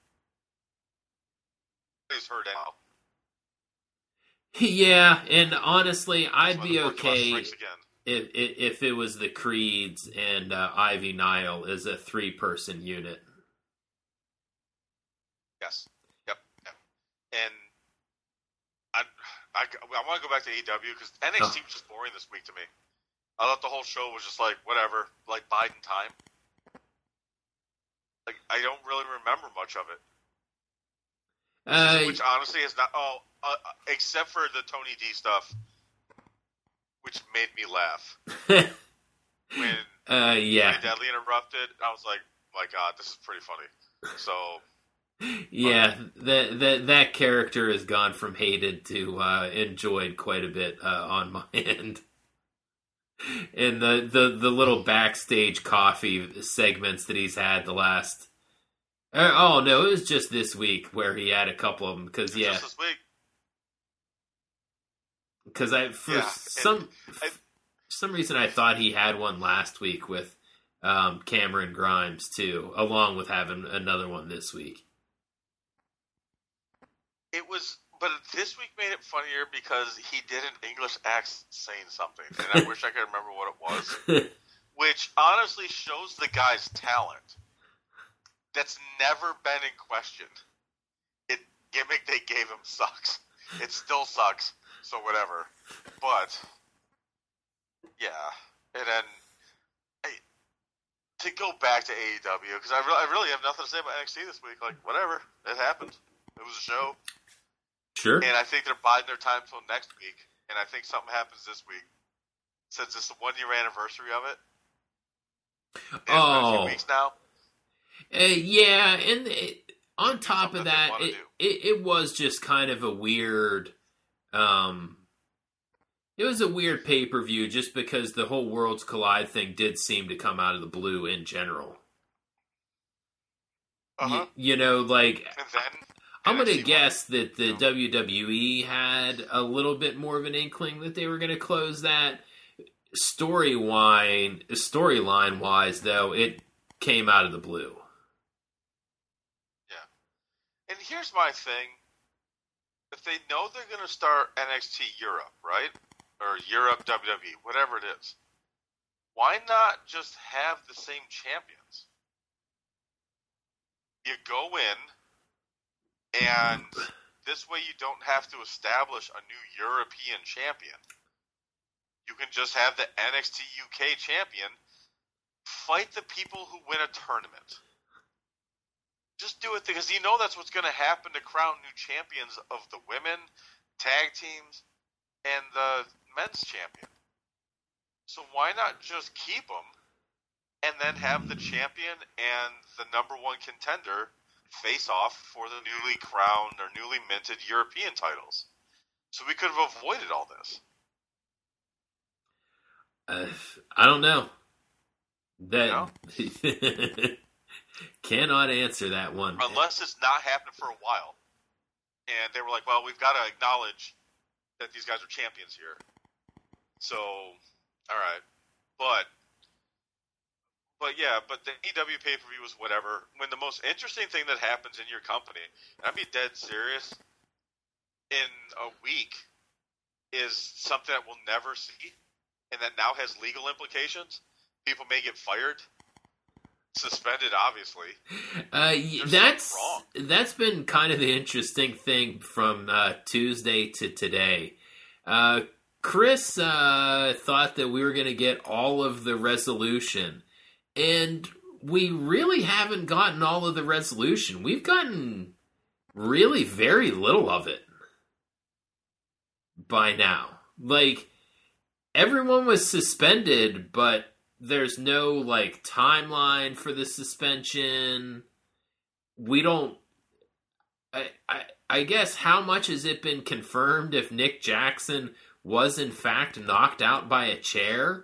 is hurt now. Yeah, and honestly, I'd That's why be the Monkey Bus okay strikes again. if, if if it was the Creeds and uh, Ivy Nile as a three-person unit. Yes. Yep. Yep. And I, I, I want to go back to A E W because N X T Oh. was just boring this week to me. I thought the whole show was just like, whatever, like Biden time. Like, I don't really remember much of it. Uh, Which honestly is not, oh, uh, except for the Tony D stuff, which made me laugh. When uh, yeah, Ray Deadly interrupted, I was like, my God, this is pretty funny. So, yeah. That that that character has gone from hated to uh, enjoyed quite a bit uh, on my end. And the, the, the little backstage coffee segments that he's had the last. Uh, oh no, it was just this week where he had a couple of them because yeah, just this week, because I for Yeah, some I- for some reason I thought he had one last week with um, Cameron Grimes too, along with having another one this week. it was, but this week made it funnier because he did an English accent saying something, and I wish I could remember what it was. Which honestly shows the guy's talent. That's never been in question. It gimmick they gave him sucks. It still sucks. So whatever. But yeah, and then I, to go back to A E W because I, re- I really have nothing to say about N X T this week. Like whatever, it happened. It was a show, Sure. and I think they're biding their time till next week. And I think something happens this week since it's the one year anniversary of it. And it's been a Oh. few weeks now. Uh, yeah, and it, on top Something of they that, wanna it, do. it it was just kind of a weird. Um, it was a weird pay per view just because the whole Worlds Collide thing did seem to come out of the blue in general. Uh-huh. Y- you know, like And then I'm N X gonna T guess that the No. W W E had a little bit more of an inkling that they were going to close that. Storyline, storyline wise, though, it came out of the blue. And here's my thing. If they know they're going to start N X T Europe, right? Or Europe W W E, whatever it is, why not just have the same champions? You go in, and this way you don't have to establish a new European champion. You can just have the N X T U K champion fight the people who win a tournament. Just do it because you know that's what's going to happen to crown new champions of the women, tag teams, and the men's champion. So why not just keep them and then have the champion and the number one contender face off for the newly crowned or newly minted European titles? So we could have avoided all this. Uh, I don't know. That No? cannot answer that one. Unless it's not happening for a while. And they were like, well, we've got to acknowledge that these guys are champions here. So, all right. But, but yeah, but the A E W pay-per-view was whatever. When the most interesting thing that happens in your company, and I'd be dead serious, in a week is something that we'll never see, and that now has legal implications. People may get fired. Suspended, obviously. Uh, y- There's that's something wrong. that's been kind of the interesting thing from uh, Tuesday to today. Uh, Chris uh, thought that we were going to get all of the resolution, and we really haven't gotten all of the resolution. We've gotten really very little of it by now. Like, everyone was suspended, but there's no, like, timeline for the suspension. We don't... I, I, I guess how much has it been confirmed if Nick Jackson was, in fact, knocked out by a chair?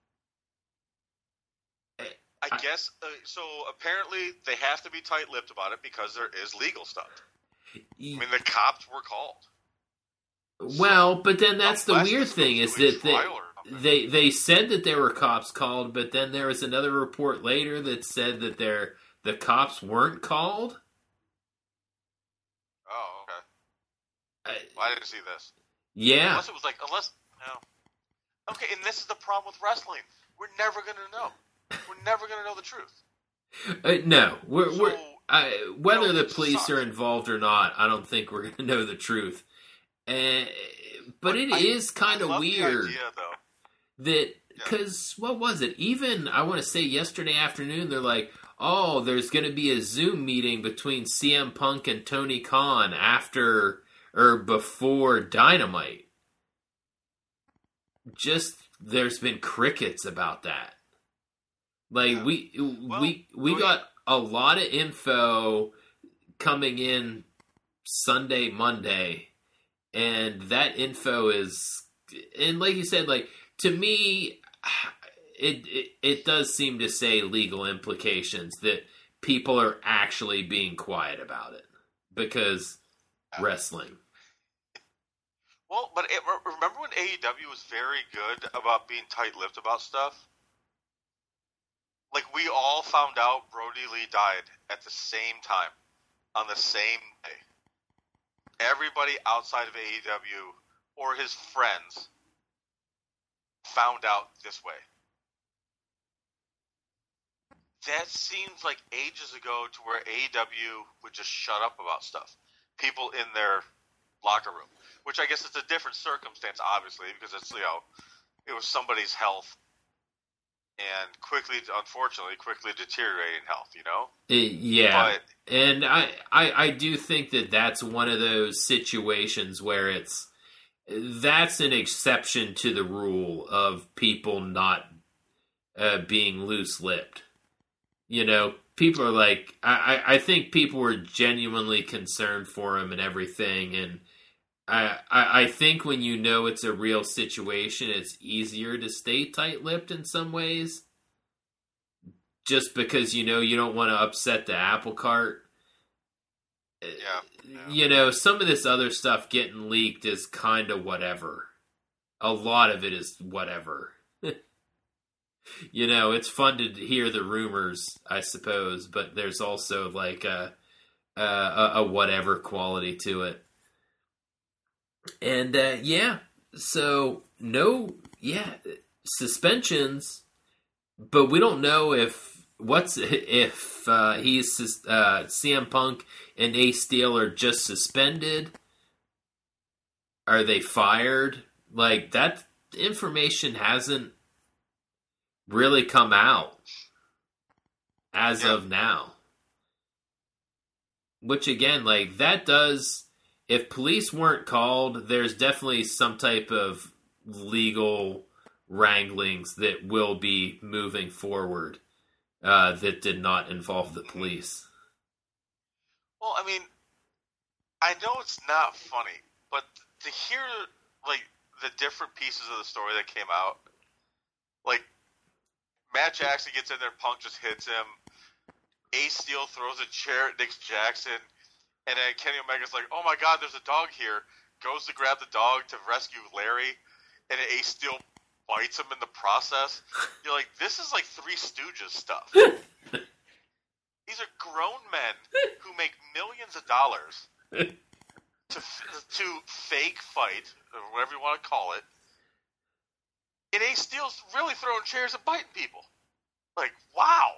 I, I- guess, uh, so apparently they have to be tight-lipped about it because there is legal stuff. I mean, the cops were called. Well, but then that's the weird thing is that they, they, they they said that there were cops called, but then there was another report later that said that there the cops weren't called. Oh, okay. I, well, I didn't see this. Yeah. Unless it was like, unless, no. Okay, and this is the problem with wrestling. We're never going to know. We're never going to know the truth. Uh, no, we're, so, we're uh, whether you know, the police sucks. are involved or not, I don't think we're going to know the truth. Uh, but, but it I, is kind of weird the idea, though. that because yeah. what was it? Even I want to say yesterday afternoon, they're like, "Oh, there's going to be a Zoom meeting between C M Punk and Tony Khan after or before Dynamite." Just there's been crickets about that. Like yeah. we well, we we got a lot of info coming in Sunday, Monday, and that info is, and like you said, like to me, it it, it does seem to say legal implications that people are actually being quiet about it because yeah. wrestling. Well, but it, remember when A E W was very good about being tight-lipped about stuff? Like, we all found out Brody Lee died at the same time, on the same day. Everybody outside of A E W or his friends found out this way. That seems like ages ago to where A E W would just shut up about stuff. People in their locker room. Which I guess it's a different circumstance, obviously, because it's, you know, it was somebody's health and quickly, unfortunately, quickly deteriorating health, you know? Uh, yeah. But, and I, I, I do think that that's one of those situations where it's, that's an exception to the rule of people not uh, being loose-lipped. You know, people are like, I, I think people were genuinely concerned for him and everything, and I, I I think when you know it's a real situation, it's easier to stay tight-lipped in some ways. Just because you know you don't want to upset the apple cart. Yeah, yeah. You know, some of this other stuff getting leaked is kind of whatever. A lot of it is whatever. You know, it's fun to hear the rumors, I suppose, but there's also like a, a, a whatever quality to it. And, uh, yeah, so, no, yeah, suspensions, but we don't know if, what's, if, uh, he's, uh, C M Punk and Ace Steel are just suspended. Are they fired? Like, that information hasn't really come out as yeah. of now. Which, again, like, that does... If police weren't called, there's definitely some type of legal wranglings that will be moving forward uh, that did not involve the police. Well, I mean, I know it's not funny, but to hear, like, the different pieces of the story that came out, like, Matt Jackson gets in there, Punk just hits him, Ace Steel throws a chair at Nick Jackson, and then Kenny Omega's like, oh my god, there's a dog here. Goes to grab the dog to rescue Larry, and Ace Steel bites him in the process. You're like, this is like Three Stooges stuff. These are grown men who make millions of dollars to to fake fight, or whatever you want to call it. And Ace Steel's really throwing chairs and biting people. Like, wow.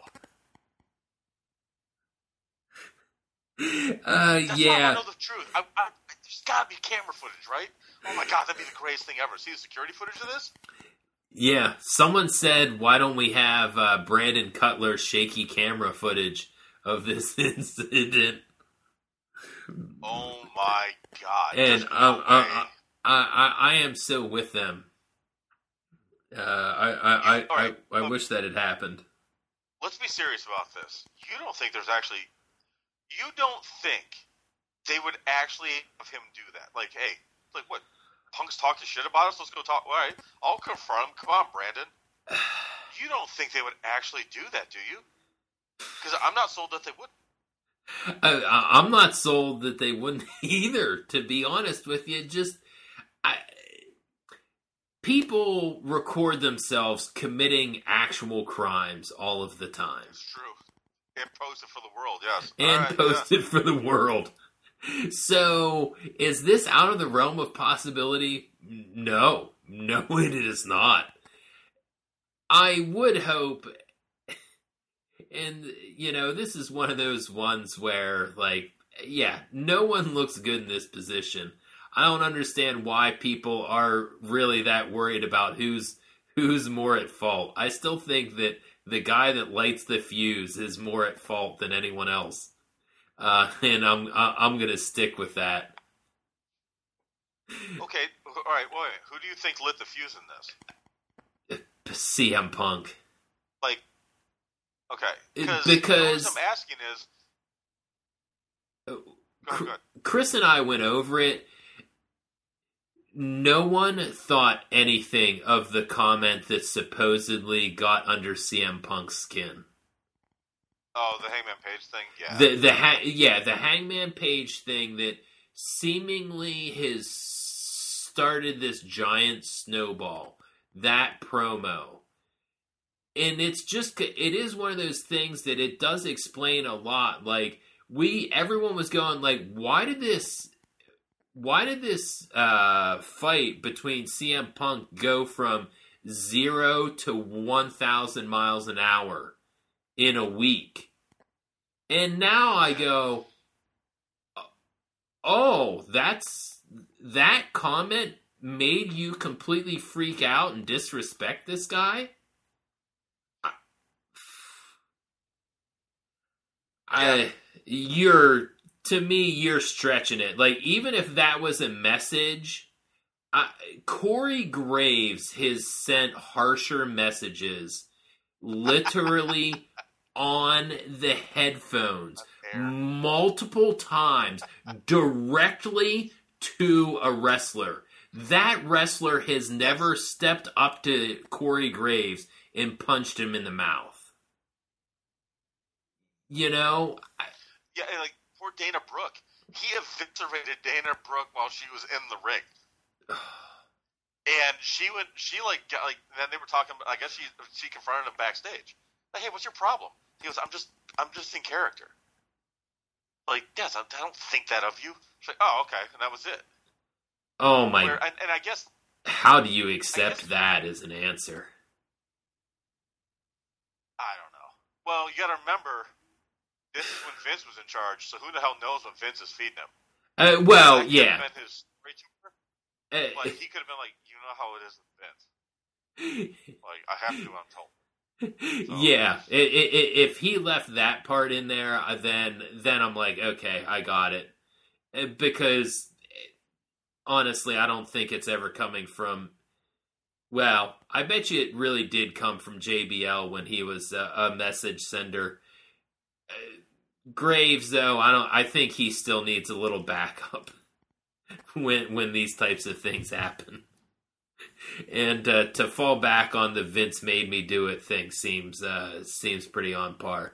Uh, That's yeah. not I know the truth. I, I, there's got to be camera footage, right? Oh my god, that'd be the greatest thing ever. See the security footage of this? Yeah. Someone said, why don't we have uh, Brandon Cutler's shaky camera footage of this incident? Oh my god. And no uh, uh, I, I, I am so with them. Uh, I, I, I, right, I, I wish that had happened. Let's be serious about this. You don't think there's actually... You don't think they would actually have him do that? Like, hey, like what? Punk's talking shit about us? Let's go talk. All right, I'll confront him. Come on, Brandon. You don't think they would actually do that, do you? Because I'm not sold that they wouldn't. I, I'm not sold that they wouldn't either, to be honest with you. Just, people record themselves committing actual crimes all of the time. It's true. And post it for the world, yes. And right, post yeah. it for the world. So, is this out of the realm of possibility? No. No, it is not. I would hope, and, you know, this is one of those ones where, like, yeah, no one looks good in this position. I don't understand why people are really that worried about who's who's more at fault. I still think that the guy that lights the fuse is more at fault than anyone else. Uh, and I'm I'm gonna stick with that. Okay, all right. Wait, who do you think lit the fuse in this? C M Punk. Like, okay, because because the I'm asking is, go ahead, go ahead. Chris and I went over it. No one thought anything of the comment that supposedly got under C M Punk's skin. Oh, the Hangman Page thing, yeah. The the ha- yeah the Hangman Page thing that seemingly has started this giant snowball. That promo, and it's just it is one of those things that it does explain a lot. Like we, everyone was going like, why did this? Why did this uh, fight between C M Punk go from zero to one thousand miles an hour in a week? And now I go, oh, that's that comment made you completely freak out and disrespect this guy? I, you're... To me, you're stretching it. Like, even if that was a message, I, Corey Graves has sent harsher messages literally on the headphones multiple times directly to a wrestler. That wrestler has never stepped up to Corey Graves and punched him in the mouth. You know? I, yeah, like, poor Dana Brooke. He eviscerated Dana Brooke while she was in the ring. And she went, she like, got, like, then they were talking, I guess she she confronted him backstage. Like, hey, what's your problem? He goes, I'm just, I'm just in character. Like, yes, I, I don't think that of you. She's like, oh, okay, and that was it. Oh my! Where, and, and I guess, how do you accept guess, that as an answer? I don't know. Well, you got to remember, this is when Vince was in charge, so who the hell knows what Vince is feeding him? Uh, well, that yeah. Could have been his uh, like he could have been like, you know how it is with Vince. Like, I have to, I'm told. So. Yeah, it, it, if he left that part in there, then then I'm like, okay, I got it. Because honestly, I don't think it's ever coming from. Well, I bet you it really did come from J B L when he was a, a message sender. Uh, Graves, though, I don't. I think he still needs a little backup when when these types of things happen. And uh, to fall back on the Vince made me do it thing seems uh, seems pretty on par.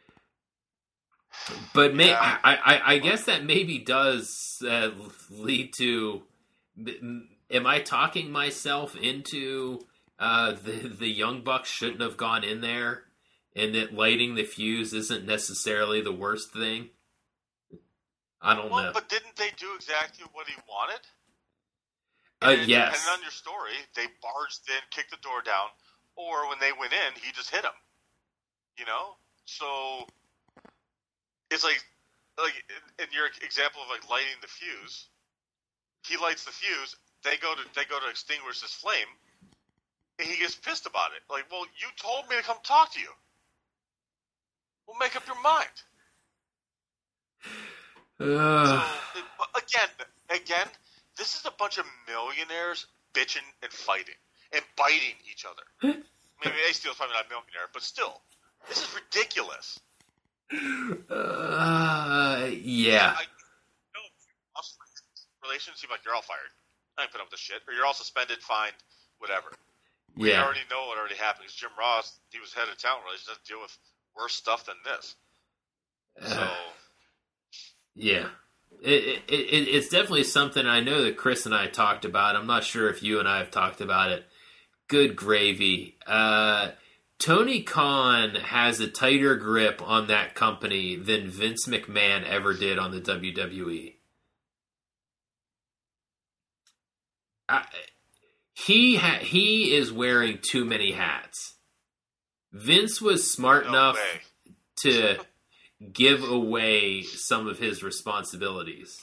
But may, yeah. I, I, I guess that maybe does uh, lead to. Am I talking myself into uh, the the Young Bucks shouldn't have gone in there, and that lighting the fuse isn't necessarily the worst thing? I don't well, know. But didn't they do exactly what he wanted? Uh, and yes. Depending on your story, they barged in, kicked the door down, or when they went in, he just hit him. You know, so it's like, like in your example of like lighting the fuse, he lights the fuse. They go to they go to extinguish this flame, and he gets pissed about it. Like, well, you told me to come talk to you. Well, make up your mind. Uh. So, again, again. This is a bunch of millionaires bitching and fighting and biting each other. I mean, A Steel's probably not a millionaire, but still, this is ridiculous. Uh, yeah. I, you know, relationship, like, you're all fired. I ain't put up with this shit. Or you're all suspended, fined, whatever. We Yeah. already know what already happened. Because Jim Ross, he was head of talent relations, doesn't deal with worse stuff than this. So. Uh, yeah. It, it, it, it's definitely something I know that Chris and I talked about. I'm not sure if you and I have talked about it. Good gravy. Uh, Tony Khan has a tighter grip on that company than Vince McMahon ever did on the W W E. I, he ha- he is wearing too many hats. Vince was smart no enough way. to give away some of his responsibilities.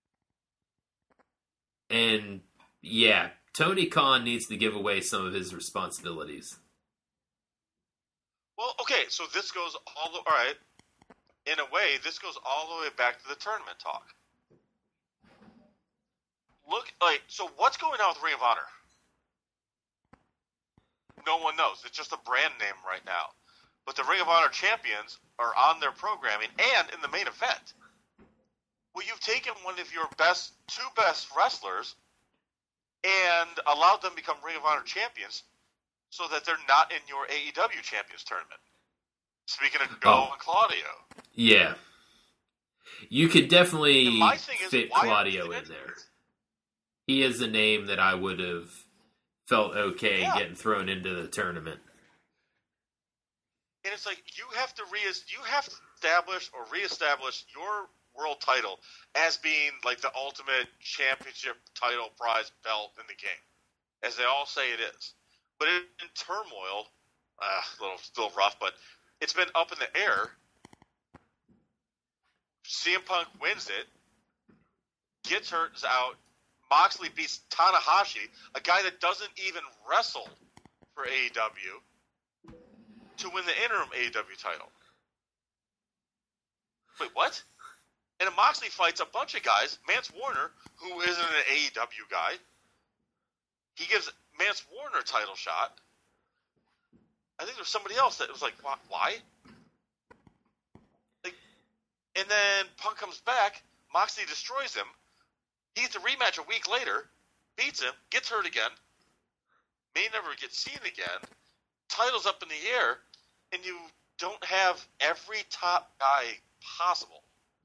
And yeah, Tony Khan needs to give away some of his responsibilities. Well, okay, so this goes all the all right. In a way, this goes all the way back to the tournament talk. Look, like, so what's going on with Ring of Honor? No one knows. It's just a brand name right now. But the Ring of Honor champions are on their programming and in the main event. Well, you've taken one of your best, two best wrestlers and allowed them to become Ring of Honor champions so that they're not in your A E W Champions Tournament. Speaking of Joe Oh. and Claudio. Yeah. You could definitely And my thing is, fit why Claudio are in there. He is a name that I would have felt okay Yeah. getting thrown into the tournament. And it's like you have to re you have to establish or reestablish your world title as being like the ultimate championship title prize belt in the game, as they all say it is. But in, in turmoil, uh, a little still rough, but it's been up in the air. C M Punk wins it, gets hurt, is out. Moxley beats Tanahashi, a guy that doesn't even wrestle for A E W, to win the interim A E W title. Wait, what? And Moxley fights a bunch of guys. Mance Warner, who isn't an A E W guy, he gives Mance Warner a title shot. I think there's somebody else that was like, why? Like, and then Punk comes back, Moxley destroys him. He gets a rematch a week later, beats him, gets hurt again, may never get seen again, title's up in the air, and you don't have every top guy possible.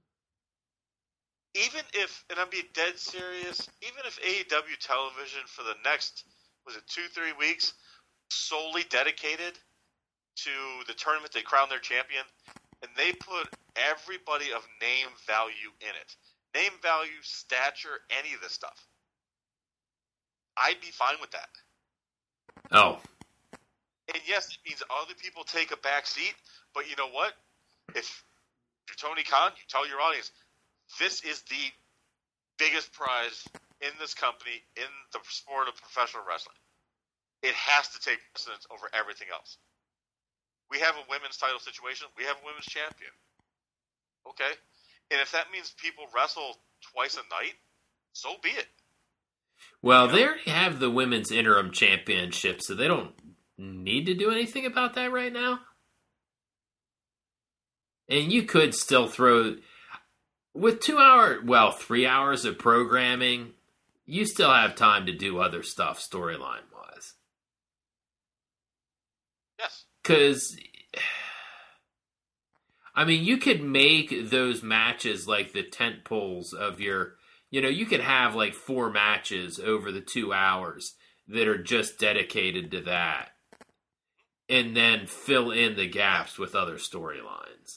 Even if, and I'm being dead serious, even if A E W television for the next, was it two, three weeks, solely dedicated to the tournament they crown their champion, and they put everybody of name value in it. Name value, stature, any of this stuff. I'd be fine with that. Oh. And yes, it means other people take a back seat, but you know what? If you're Tony Khan, you tell your audience, this is the biggest prize in this company, in the sport of professional wrestling. It has to take precedence over everything else. We have a women's title situation. We have a women's champion. Okay? And if that means people wrestle twice a night, so be it. Well, You know? they already have the women's interim championship, so they don't need to do anything about that right now. And you could still throw... With two hour, well, three hours of programming, you still have time to do other stuff storyline-wise. Yes. Because... I mean, you could make those matches like the tent poles of your, you know, you could have like four matches over the two hours that are just dedicated to that. And then fill in the gaps with other storylines.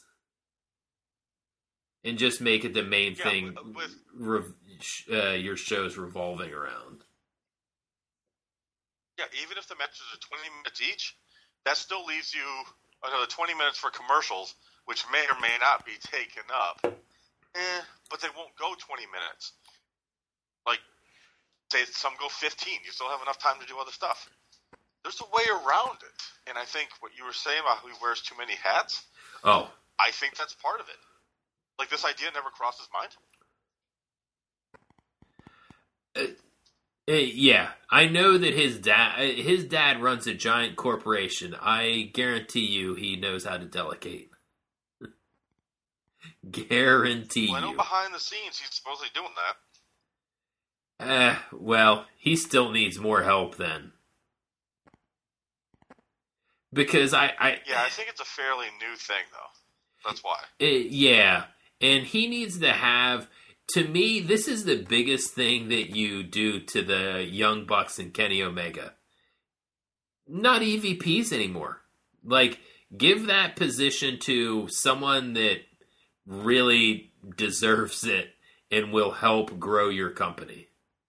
And just make it the main Yeah, thing with- with- rev- uh, your show's revolving around. Yeah, even if the matches are twenty minutes each, that still leaves you another twenty minutes for commercials, which may or may not be taken up. Eh, but they won't go twenty minutes. Like, say some go fifteen. You still have enough time to do other stuff. There's a way around it. And I think what you were saying about who wears too many hats, Oh, I think that's part of it. Like, this idea never crossed his mind. uh, yeah. I know that his dad, uh, his dad runs a giant corporation. I guarantee you he knows how to delegate. Guarantee Well, I know you. behind the scenes he's supposedly doing that. Eh, well, he still needs more help then. Because I, I Yeah, I think it's a fairly new thing, though. That's why. eh, yeah, and he needs to have, to me, this is the biggest thing that you do to the Young Bucks and Kenny Omega. Not E V Ps anymore. Like, give that position to someone that really deserves it and will help grow your company.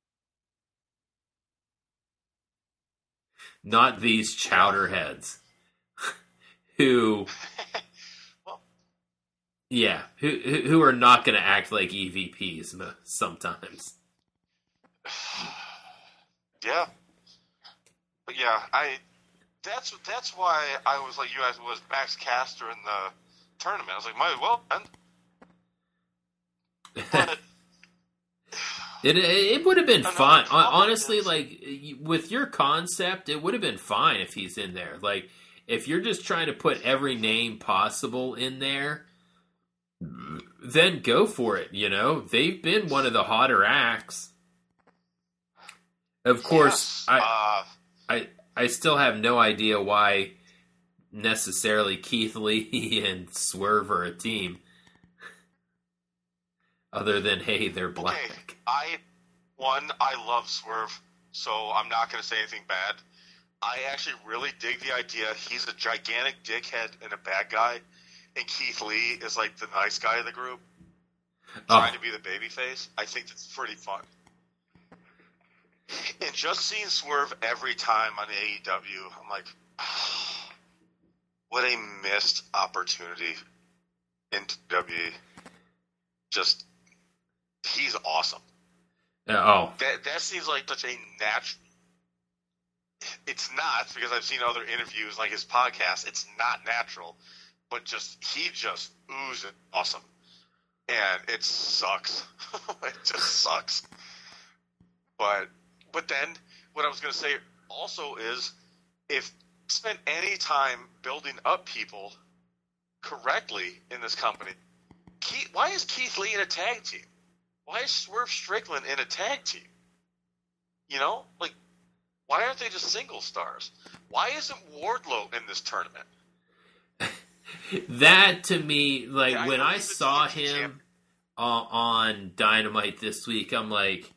Not these chowderheads who, well, yeah, who who are not going to act like E V Ps sometimes. Yeah, but yeah, I that's that's why I was like you guys was Max Caster in the tournament. I was like, might as well, man. But It it would have been Another fine. problem Honestly, is- like, with your concept, it would have been fine if he's in there. Like, if you're just trying to put every name possible in there, then go for it, you know? They've been one of the hotter acts. Of course, yes, I, uh, I I still have no idea why necessarily Keith Lee and Swerve are a team. Other than, hey, they're black. okay, I one I love Swerve, so I'm not going to say anything bad. I actually really dig the idea. He's a gigantic dickhead and a bad guy, and Keith Lee is like the nice guy of the group, trying Oh, to be the babyface. I think that's pretty fun. And just seeing Swerve every time on A E W, I'm like, oh, what a missed opportunity in W W E. Just, he's awesome. oh, That that seems like such a natural. It's not, because I've seen other interviews like his podcast. It's not natural, but just he just oozes awesome, and it sucks. It just sucks. But but then what I was going to say also is, if you spend any time building up people correctly in this company, Keith, why is Keith Lee in a tag team? Why is Swerve Strickland in a tag team? You know, like, why aren't they just single stars? Why isn't Wardlow in this tournament? that to me, like, Yeah, I when know I he's the saw T N T him champ. uh, on Dynamite this week, I'm like,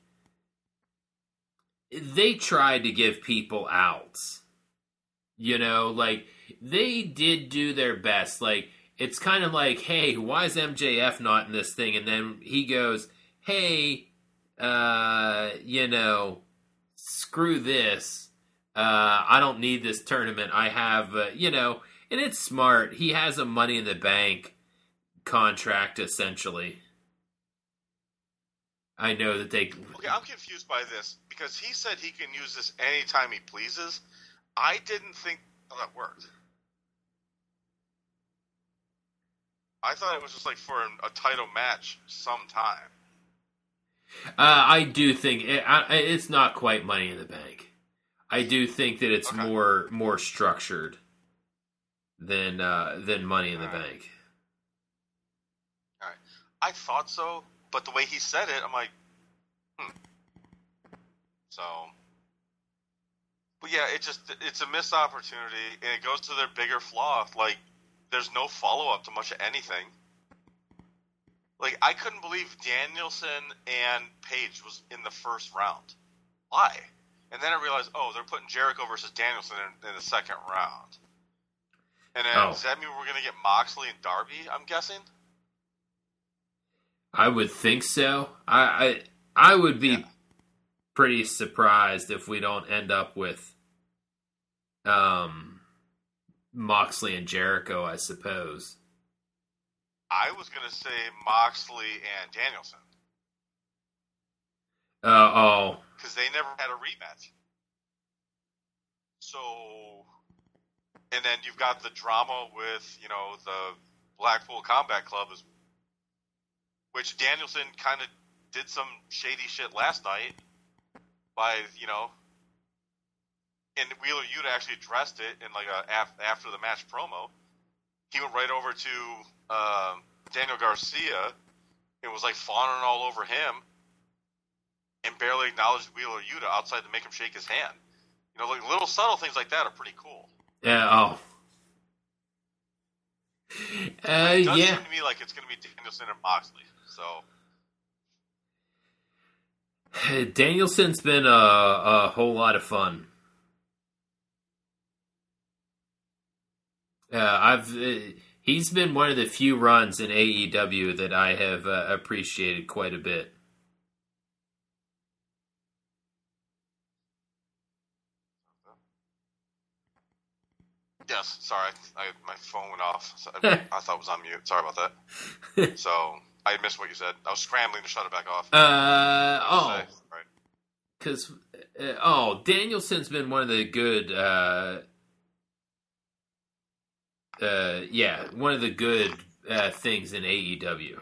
they tried to give people outs. You know, like, they did do their best. Like, it's kind of like, hey, why is M J F not in this thing? And then he goes, hey, uh, you know, screw this. Uh, I don't need this tournament. I have, uh, you know, and it's smart. He has a Money in the Bank contract, essentially. I know that they... Okay, I'm confused by this, because he said he can use this anytime he pleases. I didn't think that worked. I thought it was just like for a title match sometime. Uh, I do think it, I, it's not quite Money in the Bank. I do think that it's Okay. more more structured than uh, than Money in the All right. Bank. All right. I thought so, but the way he said it, I'm like, hmm. So, but yeah, it just it's a missed opportunity, and it goes to their bigger flaw. Like, there's no follow up to much of anything. Like, I couldn't believe Danielson and Page was in the first round. Why? And then I realized, oh, they're putting Jericho versus Danielson in, in the second round. And then, Oh. does that mean we're going to get Moxley and Darby, I'm guessing? I would think so. I I, I would be Yeah. pretty surprised if we don't end up with um, Moxley and Jericho, I suppose. I was going to say Moxley and Danielson, Uh, oh, because they never had a rematch. So, and then you've got the drama with, you know, the Blackpool Combat Club, is, which Danielson kind of did some shady shit last night by, you know, and Wheeler Yuta actually addressed it in like a af- after the match promo. He went right over to um, Daniel Garcia and was like fawning all over him and barely acknowledged Wheeler Yuta outside to make him shake his hand. You know, like little subtle things like that are pretty cool. yeah, oh. Uh, It does yeah. seem to me like it's going to be Danielson and Moxley. So, Danielson's been a, a whole lot of fun. Uh, I've uh, he's been one of the few runs in A E W that I have uh, appreciated quite a bit. Yes, sorry, I, my phone went off. So I, I thought it was on mute. Sorry about that. So I missed what you said. I was scrambling to shut it back off. Uh oh, Say, right. Because uh, oh, Danielson's been one of the good. Uh, uh, yeah, one of the good uh, things in A E W.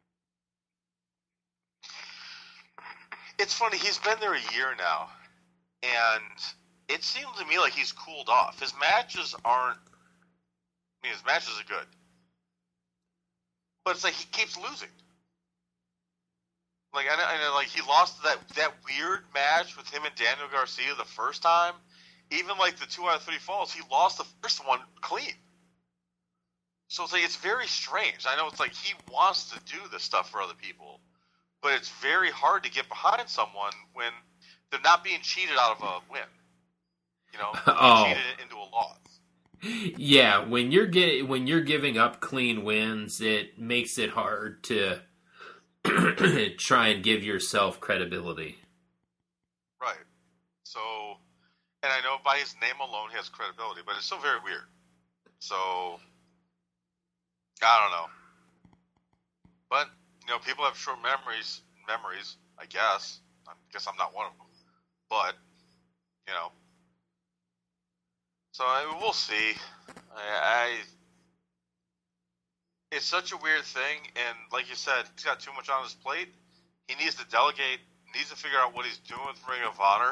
It's funny. He's been there a year now, and it seems to me like he's cooled off. His matches aren't. I mean, his matches are good, but it's like he keeps losing. Like I, know, I know, like he lost that that weird match with him and Daniel Garcia the first time. Even like the two out of three falls, he lost the first one clean. So it's like it's very strange. I know it's like he wants to do this stuff for other people, but it's very hard to get behind someone when they're not being cheated out of a win. You know, they're Oh. cheated into a loss. Yeah, when you're get, when you're giving up clean wins, it makes it hard to try and give yourself credibility. Right. So, and I know by his name alone he has credibility, but it's still very weird. So, I don't know. But, you know, people have short memories, memories, I guess. I guess I'm not one of them. But, you know. So, I, we'll see. I, I, it's such a weird thing, and like you said, he's got too much on his plate. He needs to delegate, needs to figure out what he's doing with Ring of Honor.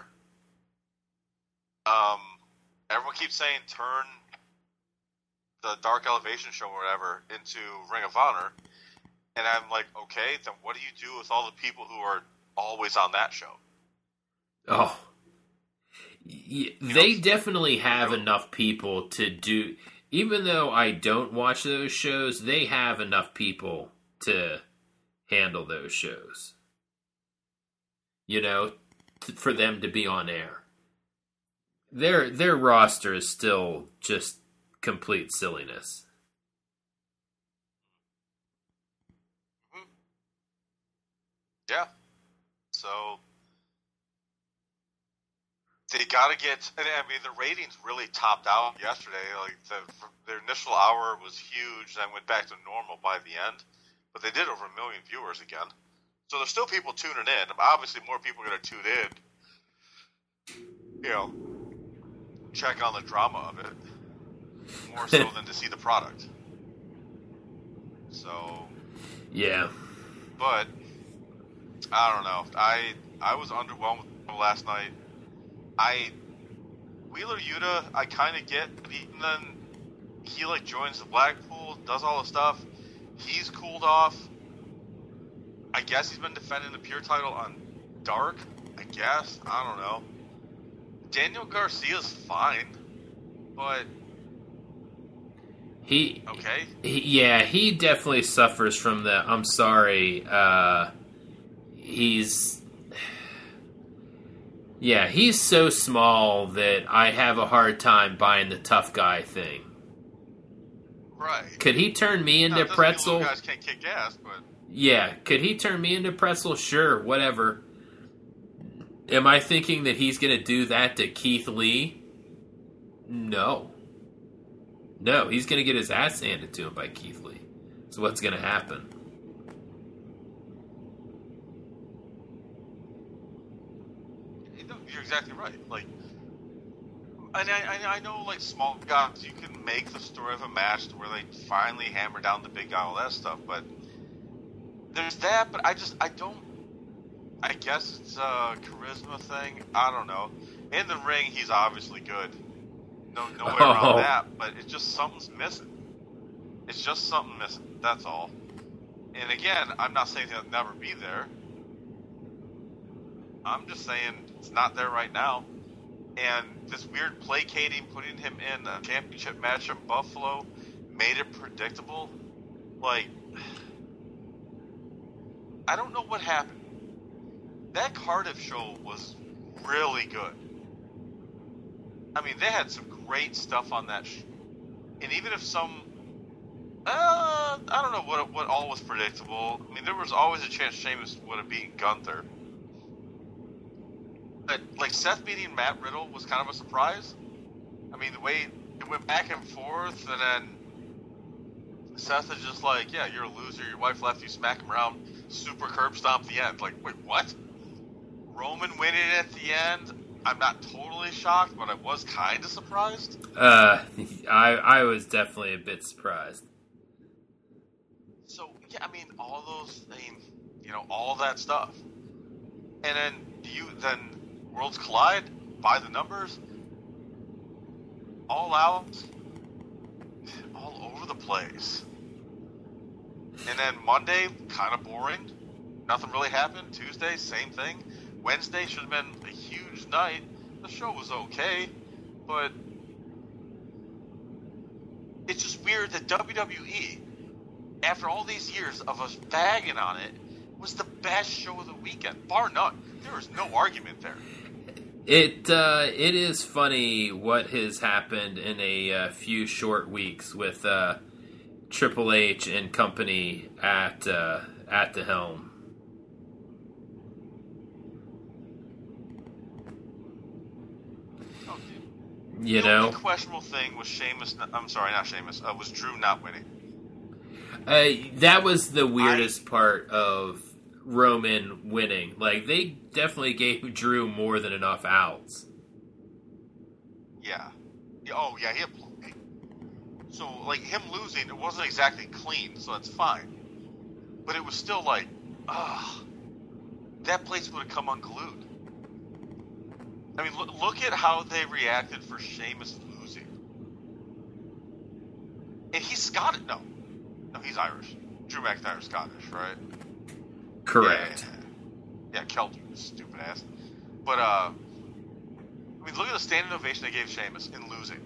Um, everyone keeps saying turn the Dark Elevation show or whatever into Ring of Honor, and I'm like, okay, then what do you do with all the people who are always on that show? Oh, y- they definitely have enough people to do. Even though I don't watch those shows, they have enough people to handle those shows. You know, t- for them to be on air. Their their roster is still just complete silliness. Mm-hmm. Yeah. So they got to get. And I mean, the ratings really topped out yesterday. Like the their initial hour was huge, then went back to normal by the end. But they did over a million viewers again. So there's still people tuning in. Obviously, more people are going to tune in. You know, check on the drama of it more so than to see the product. So Yeah. but I don't know. I I was underwhelmed with him last night. I Wheeler Yuta, I kind of get, but even then, he like joins the Blackpool, does all the stuff. He's cooled off. I guess he's been defending the pure title on Dark. I guess I don't know. Daniel Garcia's fine, but He, okay. he yeah, he definitely suffers from the I'm sorry, uh he's Yeah, he's so small that I have a hard time buying the tough guy thing. Right. Could he turn me into No, it doesn't mean pretzel? little guys can't kick ass, but Yeah, could he turn me into pretzel? Sure, whatever. Am I thinking that he's going to do that to Keith Lee? No. No, he's going to get his ass handed to him by Keith Lee. So what's going to happen? you're exactly right. Like, and I, I, I know, like, small guys, you can make the story of a match to where they finally hammer down the big guy, all that stuff, but there's that, but I just, I don't, I guess it's a charisma thing. I don't know. In the ring, he's obviously good. No, no way around Oh. that, but it's just something's missing. It's just something missing. That's all. And again, I'm not saying he'll never be there. I'm just saying it's not there right now. And this weird placating, putting him in a championship match in Buffalo, made it predictable. Like, I don't know what happened. that Cardiff show was really good. I mean, they had some great stuff on that, sh- and even if some, uh, I don't know what what all was predictable. I mean, there was always a chance Sheamus would have beaten Gunther. But like Seth beating Matt Riddle was kind of a surprise. I mean, the way it went back and forth, and then Seth is just like, "Yeah, you're a loser. Your wife left you. Smack him around, super curb stomp the end." Like, wait, what? Roman winning at the end. I'm not totally shocked, but I was kind of surprised. Uh, I I was definitely a bit surprised. So yeah, I mean, all those, I mean, you know, all that stuff, and then you then Worlds Collide by the numbers, all out, all over the place, and then Monday kind of boring, nothing really happened. Tuesday, same thing. Wednesday should have been a huge night. The show was okay, but it's just weird that W W E, after all these years of us bagging on it, was the best show of the weekend, bar none. There was no argument there. It uh, it is funny what has happened in a uh, few short weeks with uh, Triple H and company at uh, at the helm. You the know, only questionable thing was Sheamus. I'm sorry, not Sheamus. Uh, was Drew not winning? Uh, that was the weirdest I, part of Roman winning. Like, they definitely gave Drew more than enough outs. Yeah. Oh, yeah, he had plenty. So, like, him losing, it wasn't exactly clean, so that's fine. But it was still like, ugh. That place would have come unglued. I mean, look, look at how they reacted for Sheamus losing. And he's Scottish. No. No, he's Irish. Drew McIntyre's Scottish, right? Correct. Yeah, yeah Celtic, stupid ass. But, uh, I mean, look at the standing ovation they gave Sheamus in losing.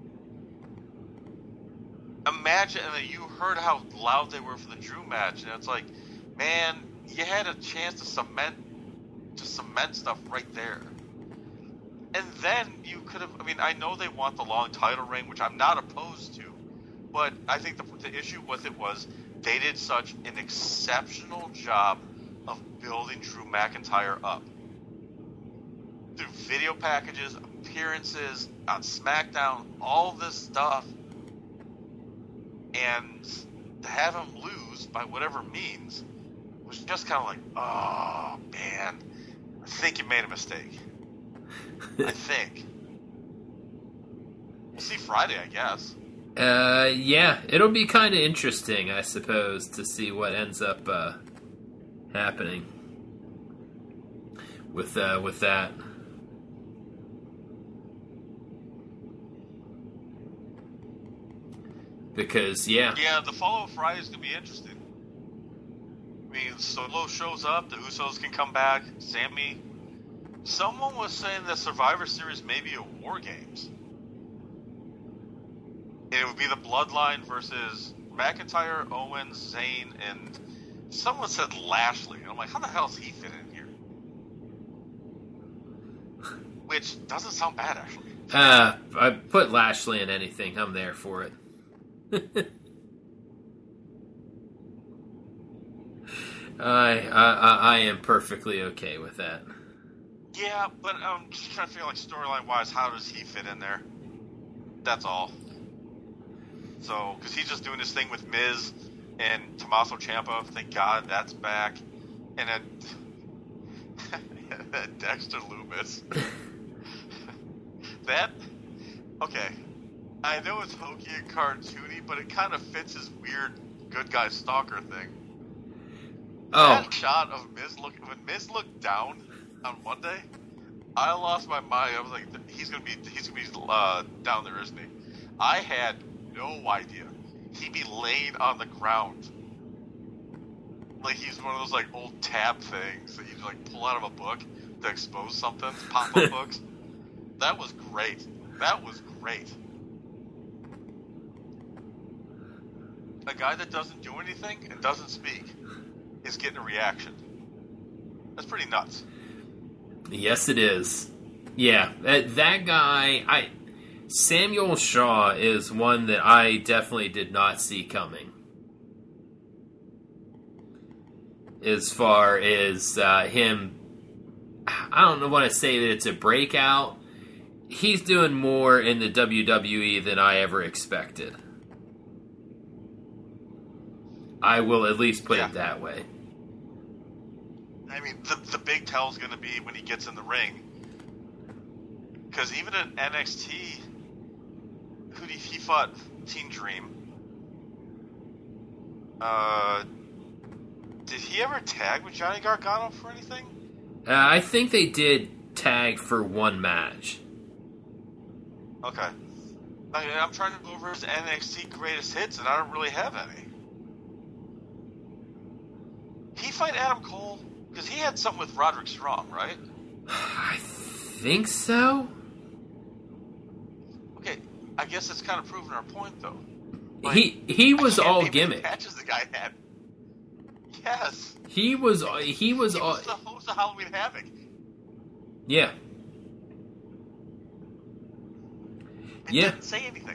Imagine, and you heard how loud they were for the Drew match, and it's like, man, you had a chance to cement, to cement stuff right there. And then you could have, I mean, I know they want the long title reign, which I'm not opposed to, but I think the, the issue with it was they did such an exceptional job of building Drew McIntyre up. Through video packages, appearances, on SmackDown, all this stuff. And to have him lose by whatever means was just kind of like, oh, man, I think you made a mistake. I think. We'll see Friday, I guess. Uh, yeah, it'll be kind of interesting, I suppose, to see what ends up uh, happening with uh, with that. Because yeah, yeah, the follow-up Friday is gonna be interesting. I mean, Solo shows up, the Usos can come back, Sammy. Someone was saying that Survivor Series may be a War Games. And it would be the Bloodline versus McIntyre, Owens, Zayn, and someone said Lashley. And I'm like, how the hell does he fit in here? Which doesn't sound bad, actually. Uh, I put Lashley in anything. I'm there for it. I, I I am perfectly okay with that. Yeah, but I'm just trying to feel like storyline-wise, how does he fit in there? That's all. So, because he's just doing this thing with Miz and Tommaso Ciampa. Thank God that's back. And then Dexter Lumis. That, okay. I know it's hokey and cartoony, but it kind of fits his weird good guy stalker thing. Oh. That shot of Miz look when Miz looked down on Monday, I lost my mind. I was like, he's gonna be he's gonna be uh, down there, isn't he? I had no idea. He'd be laying on the ground. Like he's one of those like old tab things that you like pull out of a book to expose something, pop-up books. That was great. That was great. A guy that doesn't do anything and doesn't speak is getting a reaction. That's pretty nuts. Yes, it is. Yeah, that, that guy, I Samuel Shaw is one that I definitely did not see coming. As far as uh, him, I don't want to say that it's a breakout. He's doing more in the W W E than I ever expected. I will at least put Yeah. it that way. I mean, the the big tell is going to be when he gets in the ring. Because even in N X T, who did he, he fought Teen Dream. Uh, did he ever tag with Johnny Gargano for anything? Uh, I think they did tag for one match. Okay. I mean, I'm trying to go over his N X T greatest hits, and I don't really have any. He fight Adam Cole? Because he had something with Roderick Strong, right? I think so. Okay, I guess it's kind of proving our point, though. Like, he he was I can't all name any gimmick. matches the guy had. Yes. He was he was He all was the host of Halloween Havoc. yeah. And Yeah. didn't say anything.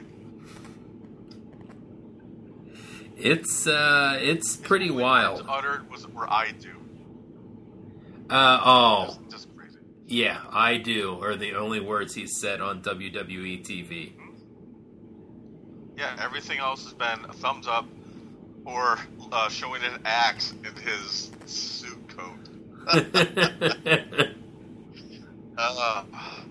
It's uh it's pretty His only wild. words uttered was were I do. Uh oh. Just, just crazy. Yeah, I do are the only words he's said on W W E T V. Yeah, everything else has been a thumbs up or uh, showing an axe in his suit coat. uh,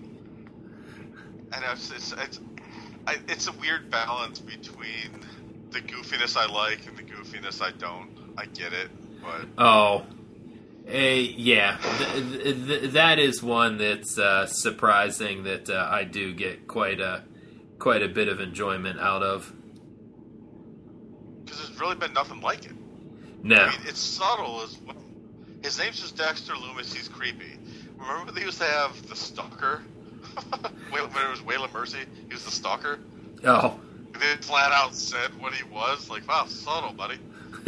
and it's it's it's, I, it's a weird balance between the goofiness I like and the goofiness I don't. I get it, but Oh. Uh, yeah, th- th- th- that is one that's uh, surprising that uh, I do get quite a quite a bit of enjoyment out of. because there's really been nothing like it. No. I mean, it's subtle as well. His name's just Dexter Loomis. He's creepy. Remember when they used to have the Stalker? when it was Waylon Mercy, he was the Stalker. Oh. And they flat out said what he was. Like, wow, subtle, buddy.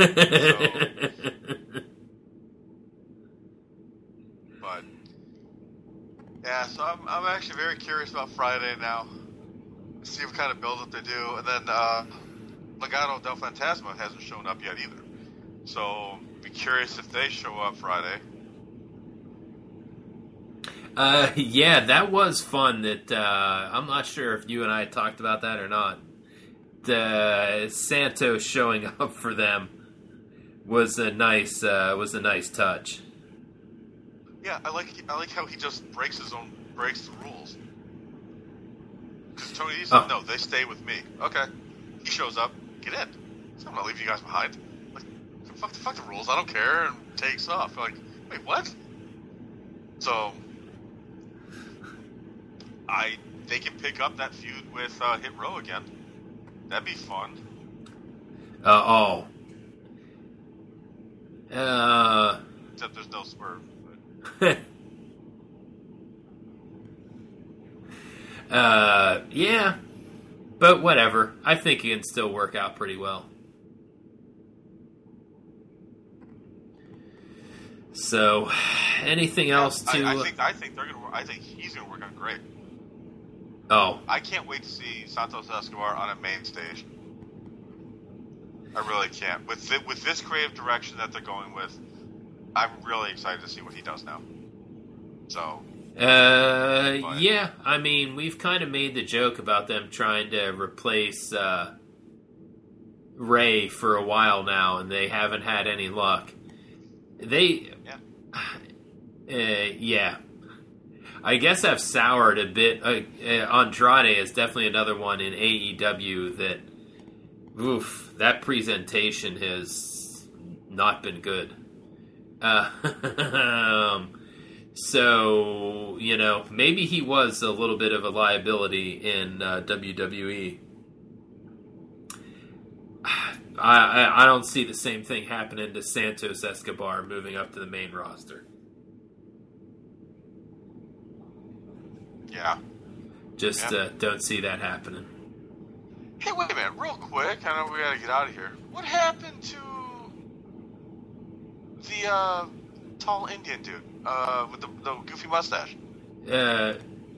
But yeah, so I'm I'm actually very curious about Friday now. See what kind of build up they do, and then uh, Legado del Fantasma hasn't shown up yet either. So be curious if they show up Friday. Uh, yeah, that was fun. That uh, I'm not sure if you and I talked about that or not. The Santos showing up for them was a nice uh, was a nice touch. Yeah, I like I like how he just breaks his own breaks the rules. Because Tony D said, Oh. no, they stay with me. Okay, he shows up, get in. So I'm not leaving you guys behind. Like, fuck, fuck the rules, I don't care, and takes off. Like, wait, what? So I they can pick up that feud with uh, Hit Row again. That'd be fun. Uh, oh. Uh. Except there's no Swerve. uh, yeah. But whatever. I think it can still work out pretty well. So, anything else to? I, I think I think they're gonna. I think he's gonna work out great. Oh, I can't wait to see Santos Escobar on a main stage. I really can't. With th- with this creative direction that they're going with, I'm really excited to see what he does now. So, uh, But- yeah. I mean, we've kind of made the joke about them trying to replace uh, Ray for a while now, and they haven't had any luck. They, yeah. uh, yeah. I guess I've soured a bit. Uh, uh, Andrade is definitely another one in A E W that, oof, that presentation has not been good. Uh, um, so, you know, maybe he was a little bit of a liability in uh, W W E. I, I I don't see the same thing happening to Santos Escobar moving up to the main roster. Yeah. Just Yeah. uh, don't see that happening. Hey, wait a minute, real quick. I know we gotta get out of here. What happened to the uh, tall Indian dude? Uh, with the, the goofy mustache. Uh,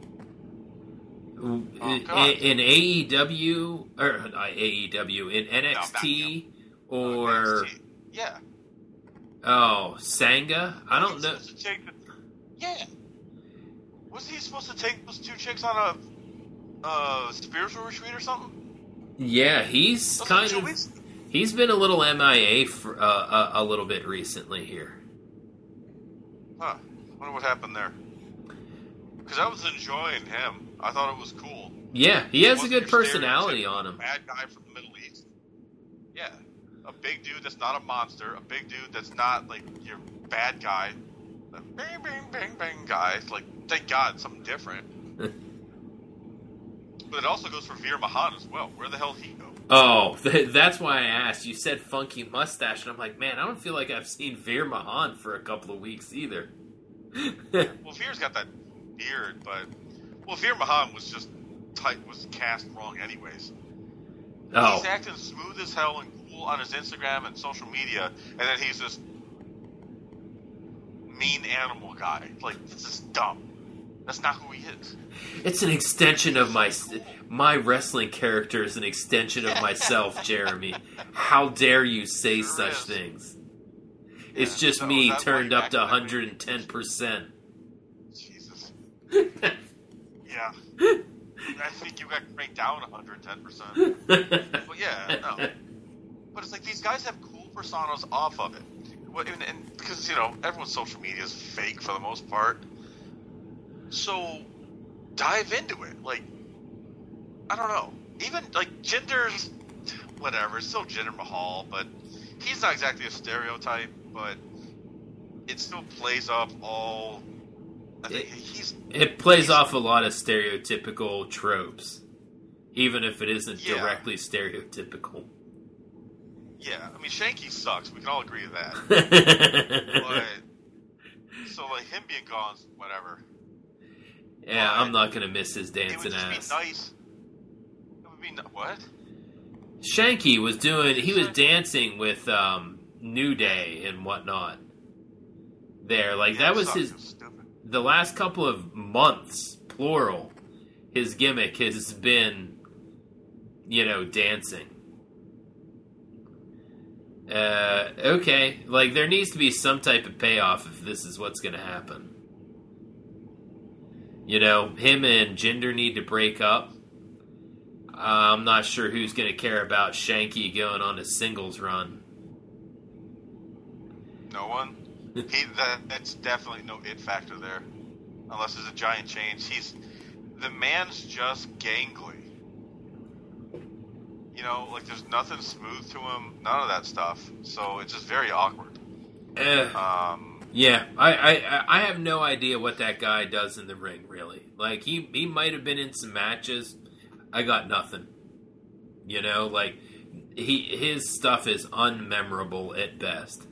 Oh, in, God. in A E W or not A E W in N X T No, or N X T. Yeah. oh Sanga. I don't He's know. supposed to take the, yeah. Was he supposed to take those two chicks on a uh, spiritual retreat or something? Yeah, he's Those kind two of weeks? he's been a little M I A for uh, a, a little bit recently here. Huh. Wonder what happened there. Because I was enjoying him. I thought it was cool. Yeah, he has a Wasn't good your personality stereotypical on him. Bad guy from the Middle East. Yeah, a big dude that's not a monster. A big dude that's not like your bad guy. A bang bang bang bang guy. Like, thank God, something different. But it also goes for Veer Mahan as well. Where the hell he go? Oh, th- that's why I asked. You said funky mustache, and I'm like, man, I don't feel like I've seen Veer Mahan for a couple of weeks either. Well, Veer's got that beard, but well, Veer Mahan was just tight, was cast wrong anyways. Oh, He's acting smooth as hell and cool on his Instagram and social media, and then he's this mean animal guy. Like, this is dumb. That's not who he is. it's an extension of my my wrestling character is an extension of myself, Jeremy. How dare you say Sure such is. things? It's Yeah, just so me is that why turned you're up to acting that way? one hundred ten percent. Jesus. Yeah. I think you got cranked down one hundred ten percent. But yeah, no. But it's like these guys have cool personas off of it. Well, And, and because, you know, everyone's social media is fake for the most part. So dive into it. Like, I don't know. Even, like, Jinder's, whatever, it's still Jinder Mahal, but he's not exactly a stereotype, but it still plays up all. I think he's. It plays he's- off a lot of stereotypical tropes, even if it isn't Yeah. directly stereotypical. Yeah, I mean, Shanky sucks. We can all agree to that. But so, like, him being gone, whatever. Yeah, But I'm not gonna miss his It dancing would just ass. be nice. It would be ni- what? Shanky was doing. He was dancing with um, New Day and whatnot. There, like Yeah, that it was sucks. his. It was stupid. The last couple of months, plural, his gimmick has been, you know, dancing. Uh, okay, like there needs to be some type of payoff if this is what's going to happen. You know, him and Jinder need to break up. Uh, I'm not sure who's going to care about Shanky going on a singles run. No one. He that that's definitely no it factor there, unless there's a giant change. He's the man's just gangly. You know, like there's nothing smooth to him, none of that stuff. So it's just very awkward. Uh, Um, Yeah, I, I I have no idea what that guy does in the ring, really. Like, he, he might have been in some matches. I got nothing. You know, like, he his stuff is unmemorable at best.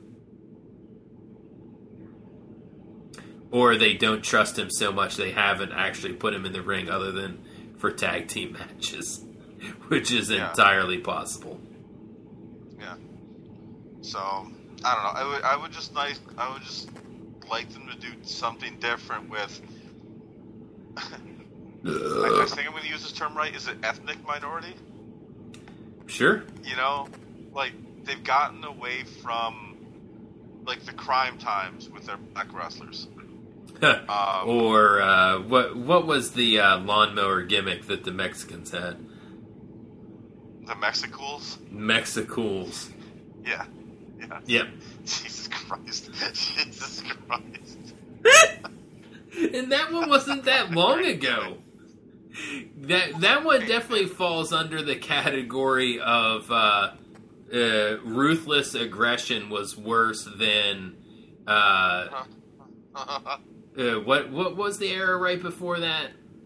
Or they don't trust him so much they haven't actually put him in the ring other than for tag team matches, which is Yeah. entirely possible. yeah. So I don't know. I would I would just nice. I would just like them to do something different with. I, I think I'm going to use this term right. Is it ethnic minority? Sure. You know, like they've gotten away from like the crime times with their black wrestlers. Um, Or uh, what what was the uh, lawnmower gimmick that the Mexicans had? the Mexicools. Mexicools. Yeah. Yeah. Yep. Jesus Christ. Jesus Christ. And that one wasn't that long ago. That that one definitely falls under the category of uh, uh, ruthless aggression was worse than uh, uh, what what was the era right before that?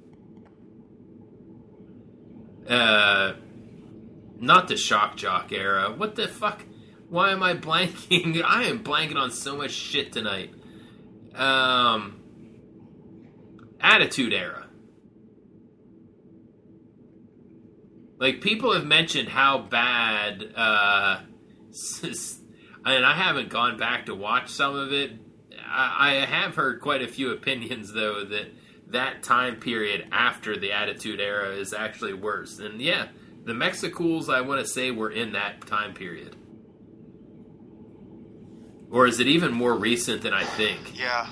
Uh, not the shock jock era. What the fuck? Why am I blanking? I am blanking on so much shit tonight. Um, Attitude Era. Like, people have mentioned how bad, uh, and I haven't gone back to watch some of it. I, I have heard quite a few opinions, though, that that time period after the Attitude Era is actually worse. And yeah, the Mexicools, I want to say, were in that time period. Or is it even more recent than I think? Yeah.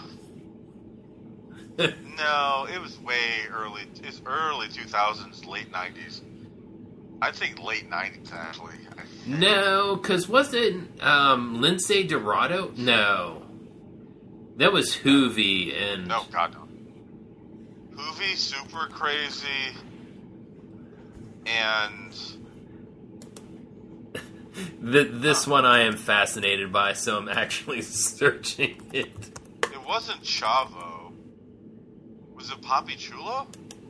No, it was way early. It's early two thousands, late nineties. I think late nineties, actually. No, because was it um, Lince Dorado? No. That was Hoovy and... No, God, no. Hoovy, Super Crazy, and... the, this one I am fascinated by, so I'm actually searching it. It wasn't Chavo. Was it Papi Chulo?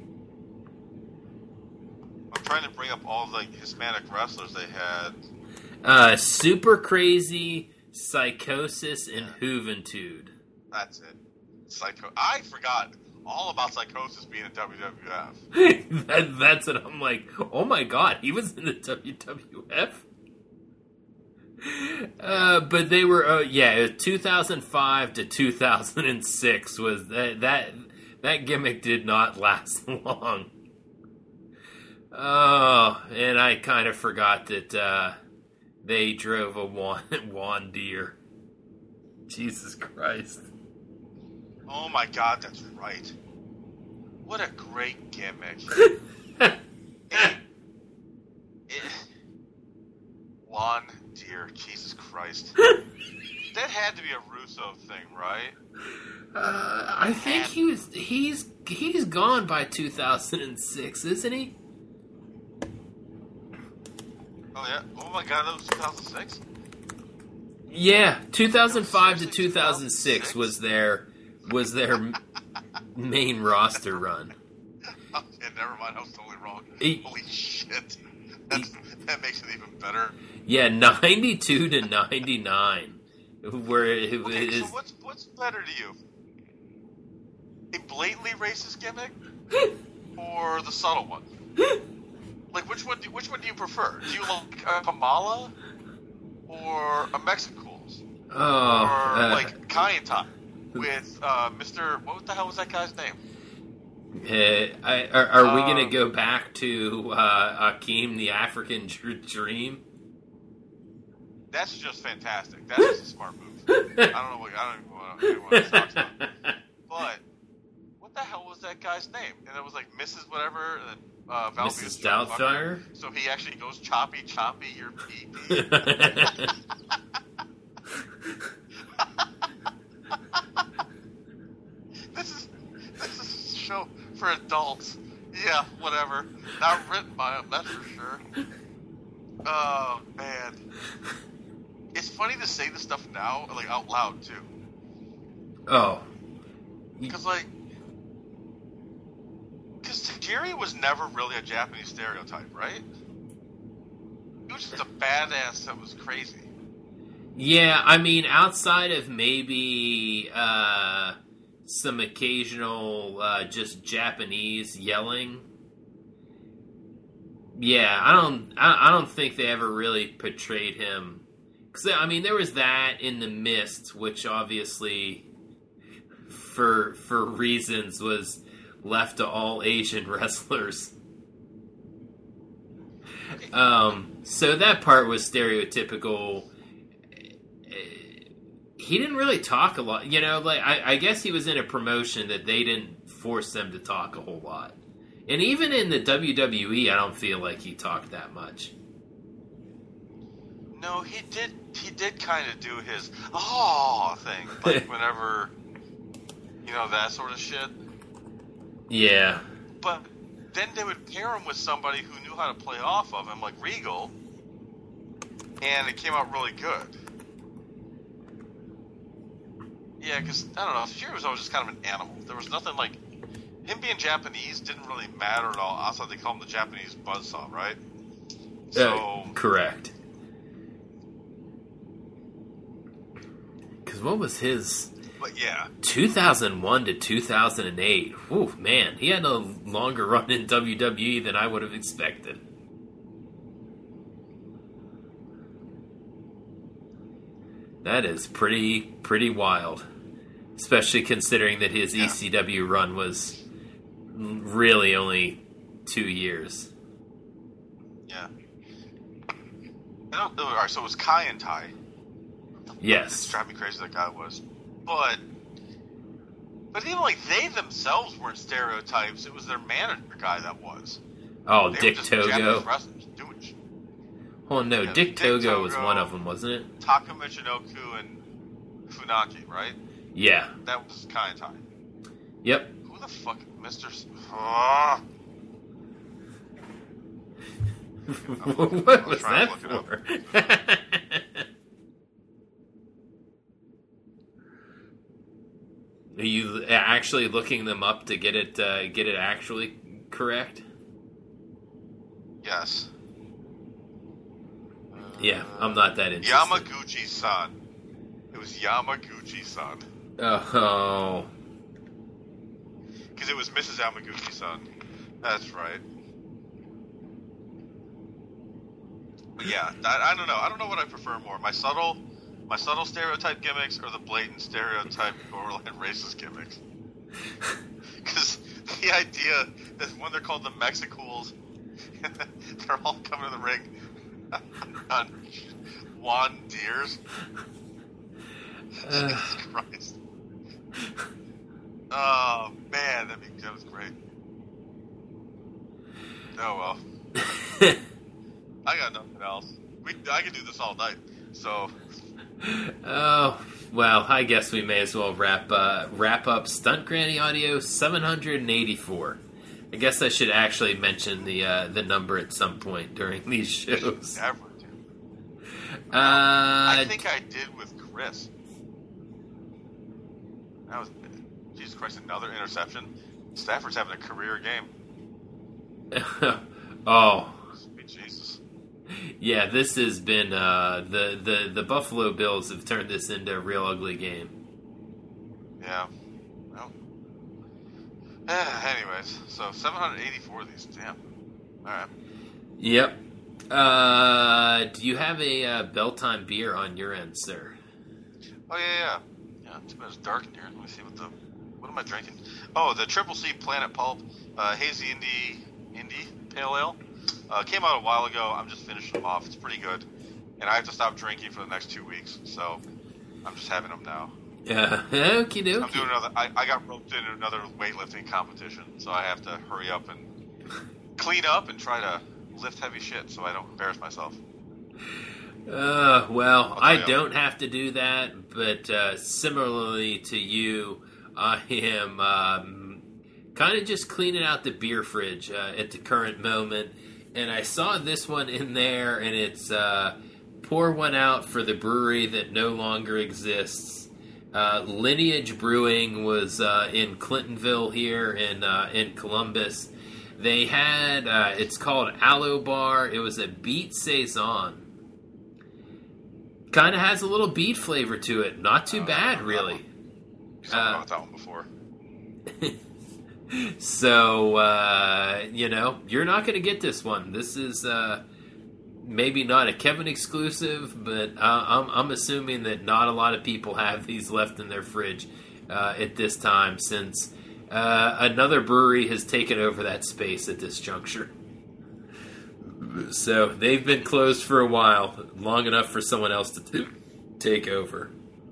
I'm trying to bring up all the Hispanic wrestlers they had. Uh, Super Crazy, Psychosis, and yeah. Juventud. That's it. Psycho. I forgot all about Psychosis being in W W F. that, that's it. I'm like, oh my god, he was in the W W F? Uh, but they were, uh, yeah, two thousand five to two thousand six was that, that, that gimmick did not last long. Oh, and I kind of forgot that, uh, they drove a Juan, Juan Deere. Jesus Christ. Oh my god, that's right. What a great gimmick. it, it, Juan Deere, Jesus Christ. That had to be a Russo thing, right? Uh, I think he was, he's he's gone by two thousand six, isn't he? Oh yeah. Oh my god, that was two thousand six? Yeah, two thousand five to two thousand six was their was their main roster run. Okay, never mind. I was totally wrong. He, Holy shit. That's, he, that makes it even better. Yeah, ninety-two to ninety-nine. Where it, okay, is... so what's, what's better to you? A blatantly racist gimmick? Or the subtle one? Like, which one do, which one do you prefer? Do you like a Kamala? Or a Mexicools? Oh, or uh, like Kayenta with uh, Mister What the hell was that guy's name? Uh, I, are are um, we going to go back to uh, Akeem the African Dream? That's just fantastic. That is a smart move. I don't know what I don't even want to talk about. But what the hell was that guy's name? And it was like Missus Whatever. And then, uh, Missus Doubtfire. So he actually goes choppy, choppy, your pee pee. This is this is a show for adults. Yeah, whatever. Not written by him, that's for sure. Oh man, it's funny to say this stuff now, like out loud too. Oh, because like, because Tajiri was never really a Japanese stereotype, right? He was just a badass that was crazy. Yeah, I mean, outside of maybe uh, some occasional uh, just Japanese yelling. Yeah, I don't. I, I don't think they ever really portrayed him. Because I mean, there was that in The Mist, which obviously, for for reasons, was left to all Asian wrestlers. Um, so that part was stereotypical. He didn't really talk a lot, you know. Like I, I guess he was in a promotion that they didn't force them to talk a whole lot. And even in the W W E, I don't feel like he talked that much. No, he did. He did kind of do his oh thing, like whenever, you know, that sort of shit. Yeah. But then they would pair him with somebody who knew how to play off of him, like Regal, and it came out really good. Yeah, because I don't know, Tajiri was always just kind of an animal. There was nothing like. Him being Japanese didn't really matter at all. Also, they call him the Japanese buzzsaw, right? So uh, correct. Because what was his? But yeah, two thousand one to two thousand eight. Whew, man, he had a longer run in W W E than I would have expected. That is pretty pretty wild. especially considering that his yeah. E C W run was really only two years. Yeah. I don't know. All right, so it was Kai and Tai. Yes. It's driving me crazy that guy was. But, but even like they themselves weren't stereotypes. It was their manager guy that was. Oh, they Dick were just Togo. Japanese wrestlers doing shit. Oh no, Yeah, Dick, Dick Togo, Togo was one of them, wasn't it? Taka Michinoku and Funaki, right? Yeah. That was Kai and Tai. Yep. Who the fuck, Mister S- oh. What was that for? Are you actually looking them up to get it uh, get it actually correct? Yes. Yeah, I'm not that interested. Yamaguchi-san. It was Yamaguchi-san. Oh. Because it was Missus Yamaguchi-san. That's right. But yeah, I, I don't know. I don't know what I prefer more. My subtle, my subtle stereotype gimmicks, or the blatant stereotype borderline racist gimmicks. Because the idea that when they're called the Mexicools, they're all coming to the ring on Juan Deers. Uh. Jesus Christ. Oh man, that, be, that was great. Oh well. I got nothing else. We I could do this all night. So. Oh well, I guess we may as well wrap uh, wrap up Stunt Granny Audio seven hundred eighty-four. I guess I should actually mention the uh, the number at some point during these shows. Never do. Uh, I think I did with Chris. That was Jesus Christ, another interception. Stafford's having a career game. Oh. Sweet Jesus. Yeah, this has been uh, the, the the Buffalo Bills have turned this into a real ugly game. Yeah. Well. Anyways, so seven hundred eighty-four of these. Damn. All right. Yep. Uh, do you have a uh, Bell-Time beer on your end, sir? Oh yeah, yeah. Yeah, too bad it's dark in here. Let me see what the what am I drinking? Oh, the Triple C Planet Pulp uh, Hazy Indie Indie Pale Ale. Uh, came out a while ago. I'm just finishing them off. It's pretty good, and I have to stop drinking for the next two weeks. So I'm just having them now. Uh, okie dokie. I'm doing another. I, I got roped into another weightlifting competition, so I have to hurry up and clean up and try to lift heavy shit so I don't embarrass myself. Uh, well, I you. don't have to do that, but uh, similarly to you, I am um, kind of just cleaning out the beer fridge uh, at the current moment, and I saw this one in there, and it's uh, pour one out for the brewery that no longer exists. Uh, Lineage Brewing was uh, in Clintonville here in uh, in Columbus. They had, uh, it's called Aloe Bar. It was a beet saison. Kind of has a little beet flavor to it. Not too uh, bad, really. I've uh, about that one before. So, uh, you know, you're not going to get this one. This is uh, maybe not a Kevin exclusive, but uh, I'm, I'm assuming that not a lot of people have these left in their fridge uh, at this time, since uh, another brewery has taken over that space at this juncture. So they've been closed for a while, long enough for someone else to t- take over.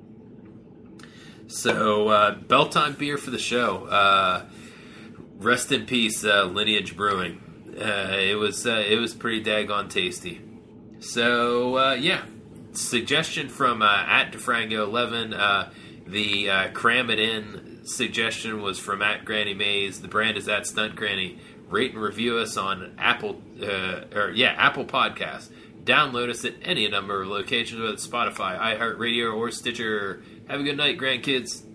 So, uh, Bell-Time beer for the show. Uh, rest in peace, uh, Lineage Brewing. Uh, it was uh, it was pretty daggone tasty. So, uh, yeah. Suggestion from uh, at DeFrango eleven. Uh, the uh, Cram It In suggestion was from at Granny Mays. The brand is at Stunt Granny. Rate and review us on Apple, uh, or yeah, Apple Podcasts. Download us at any number of locations, whether it's Spotify, iHeartRadio, or Stitcher. Have a good night, grandkids.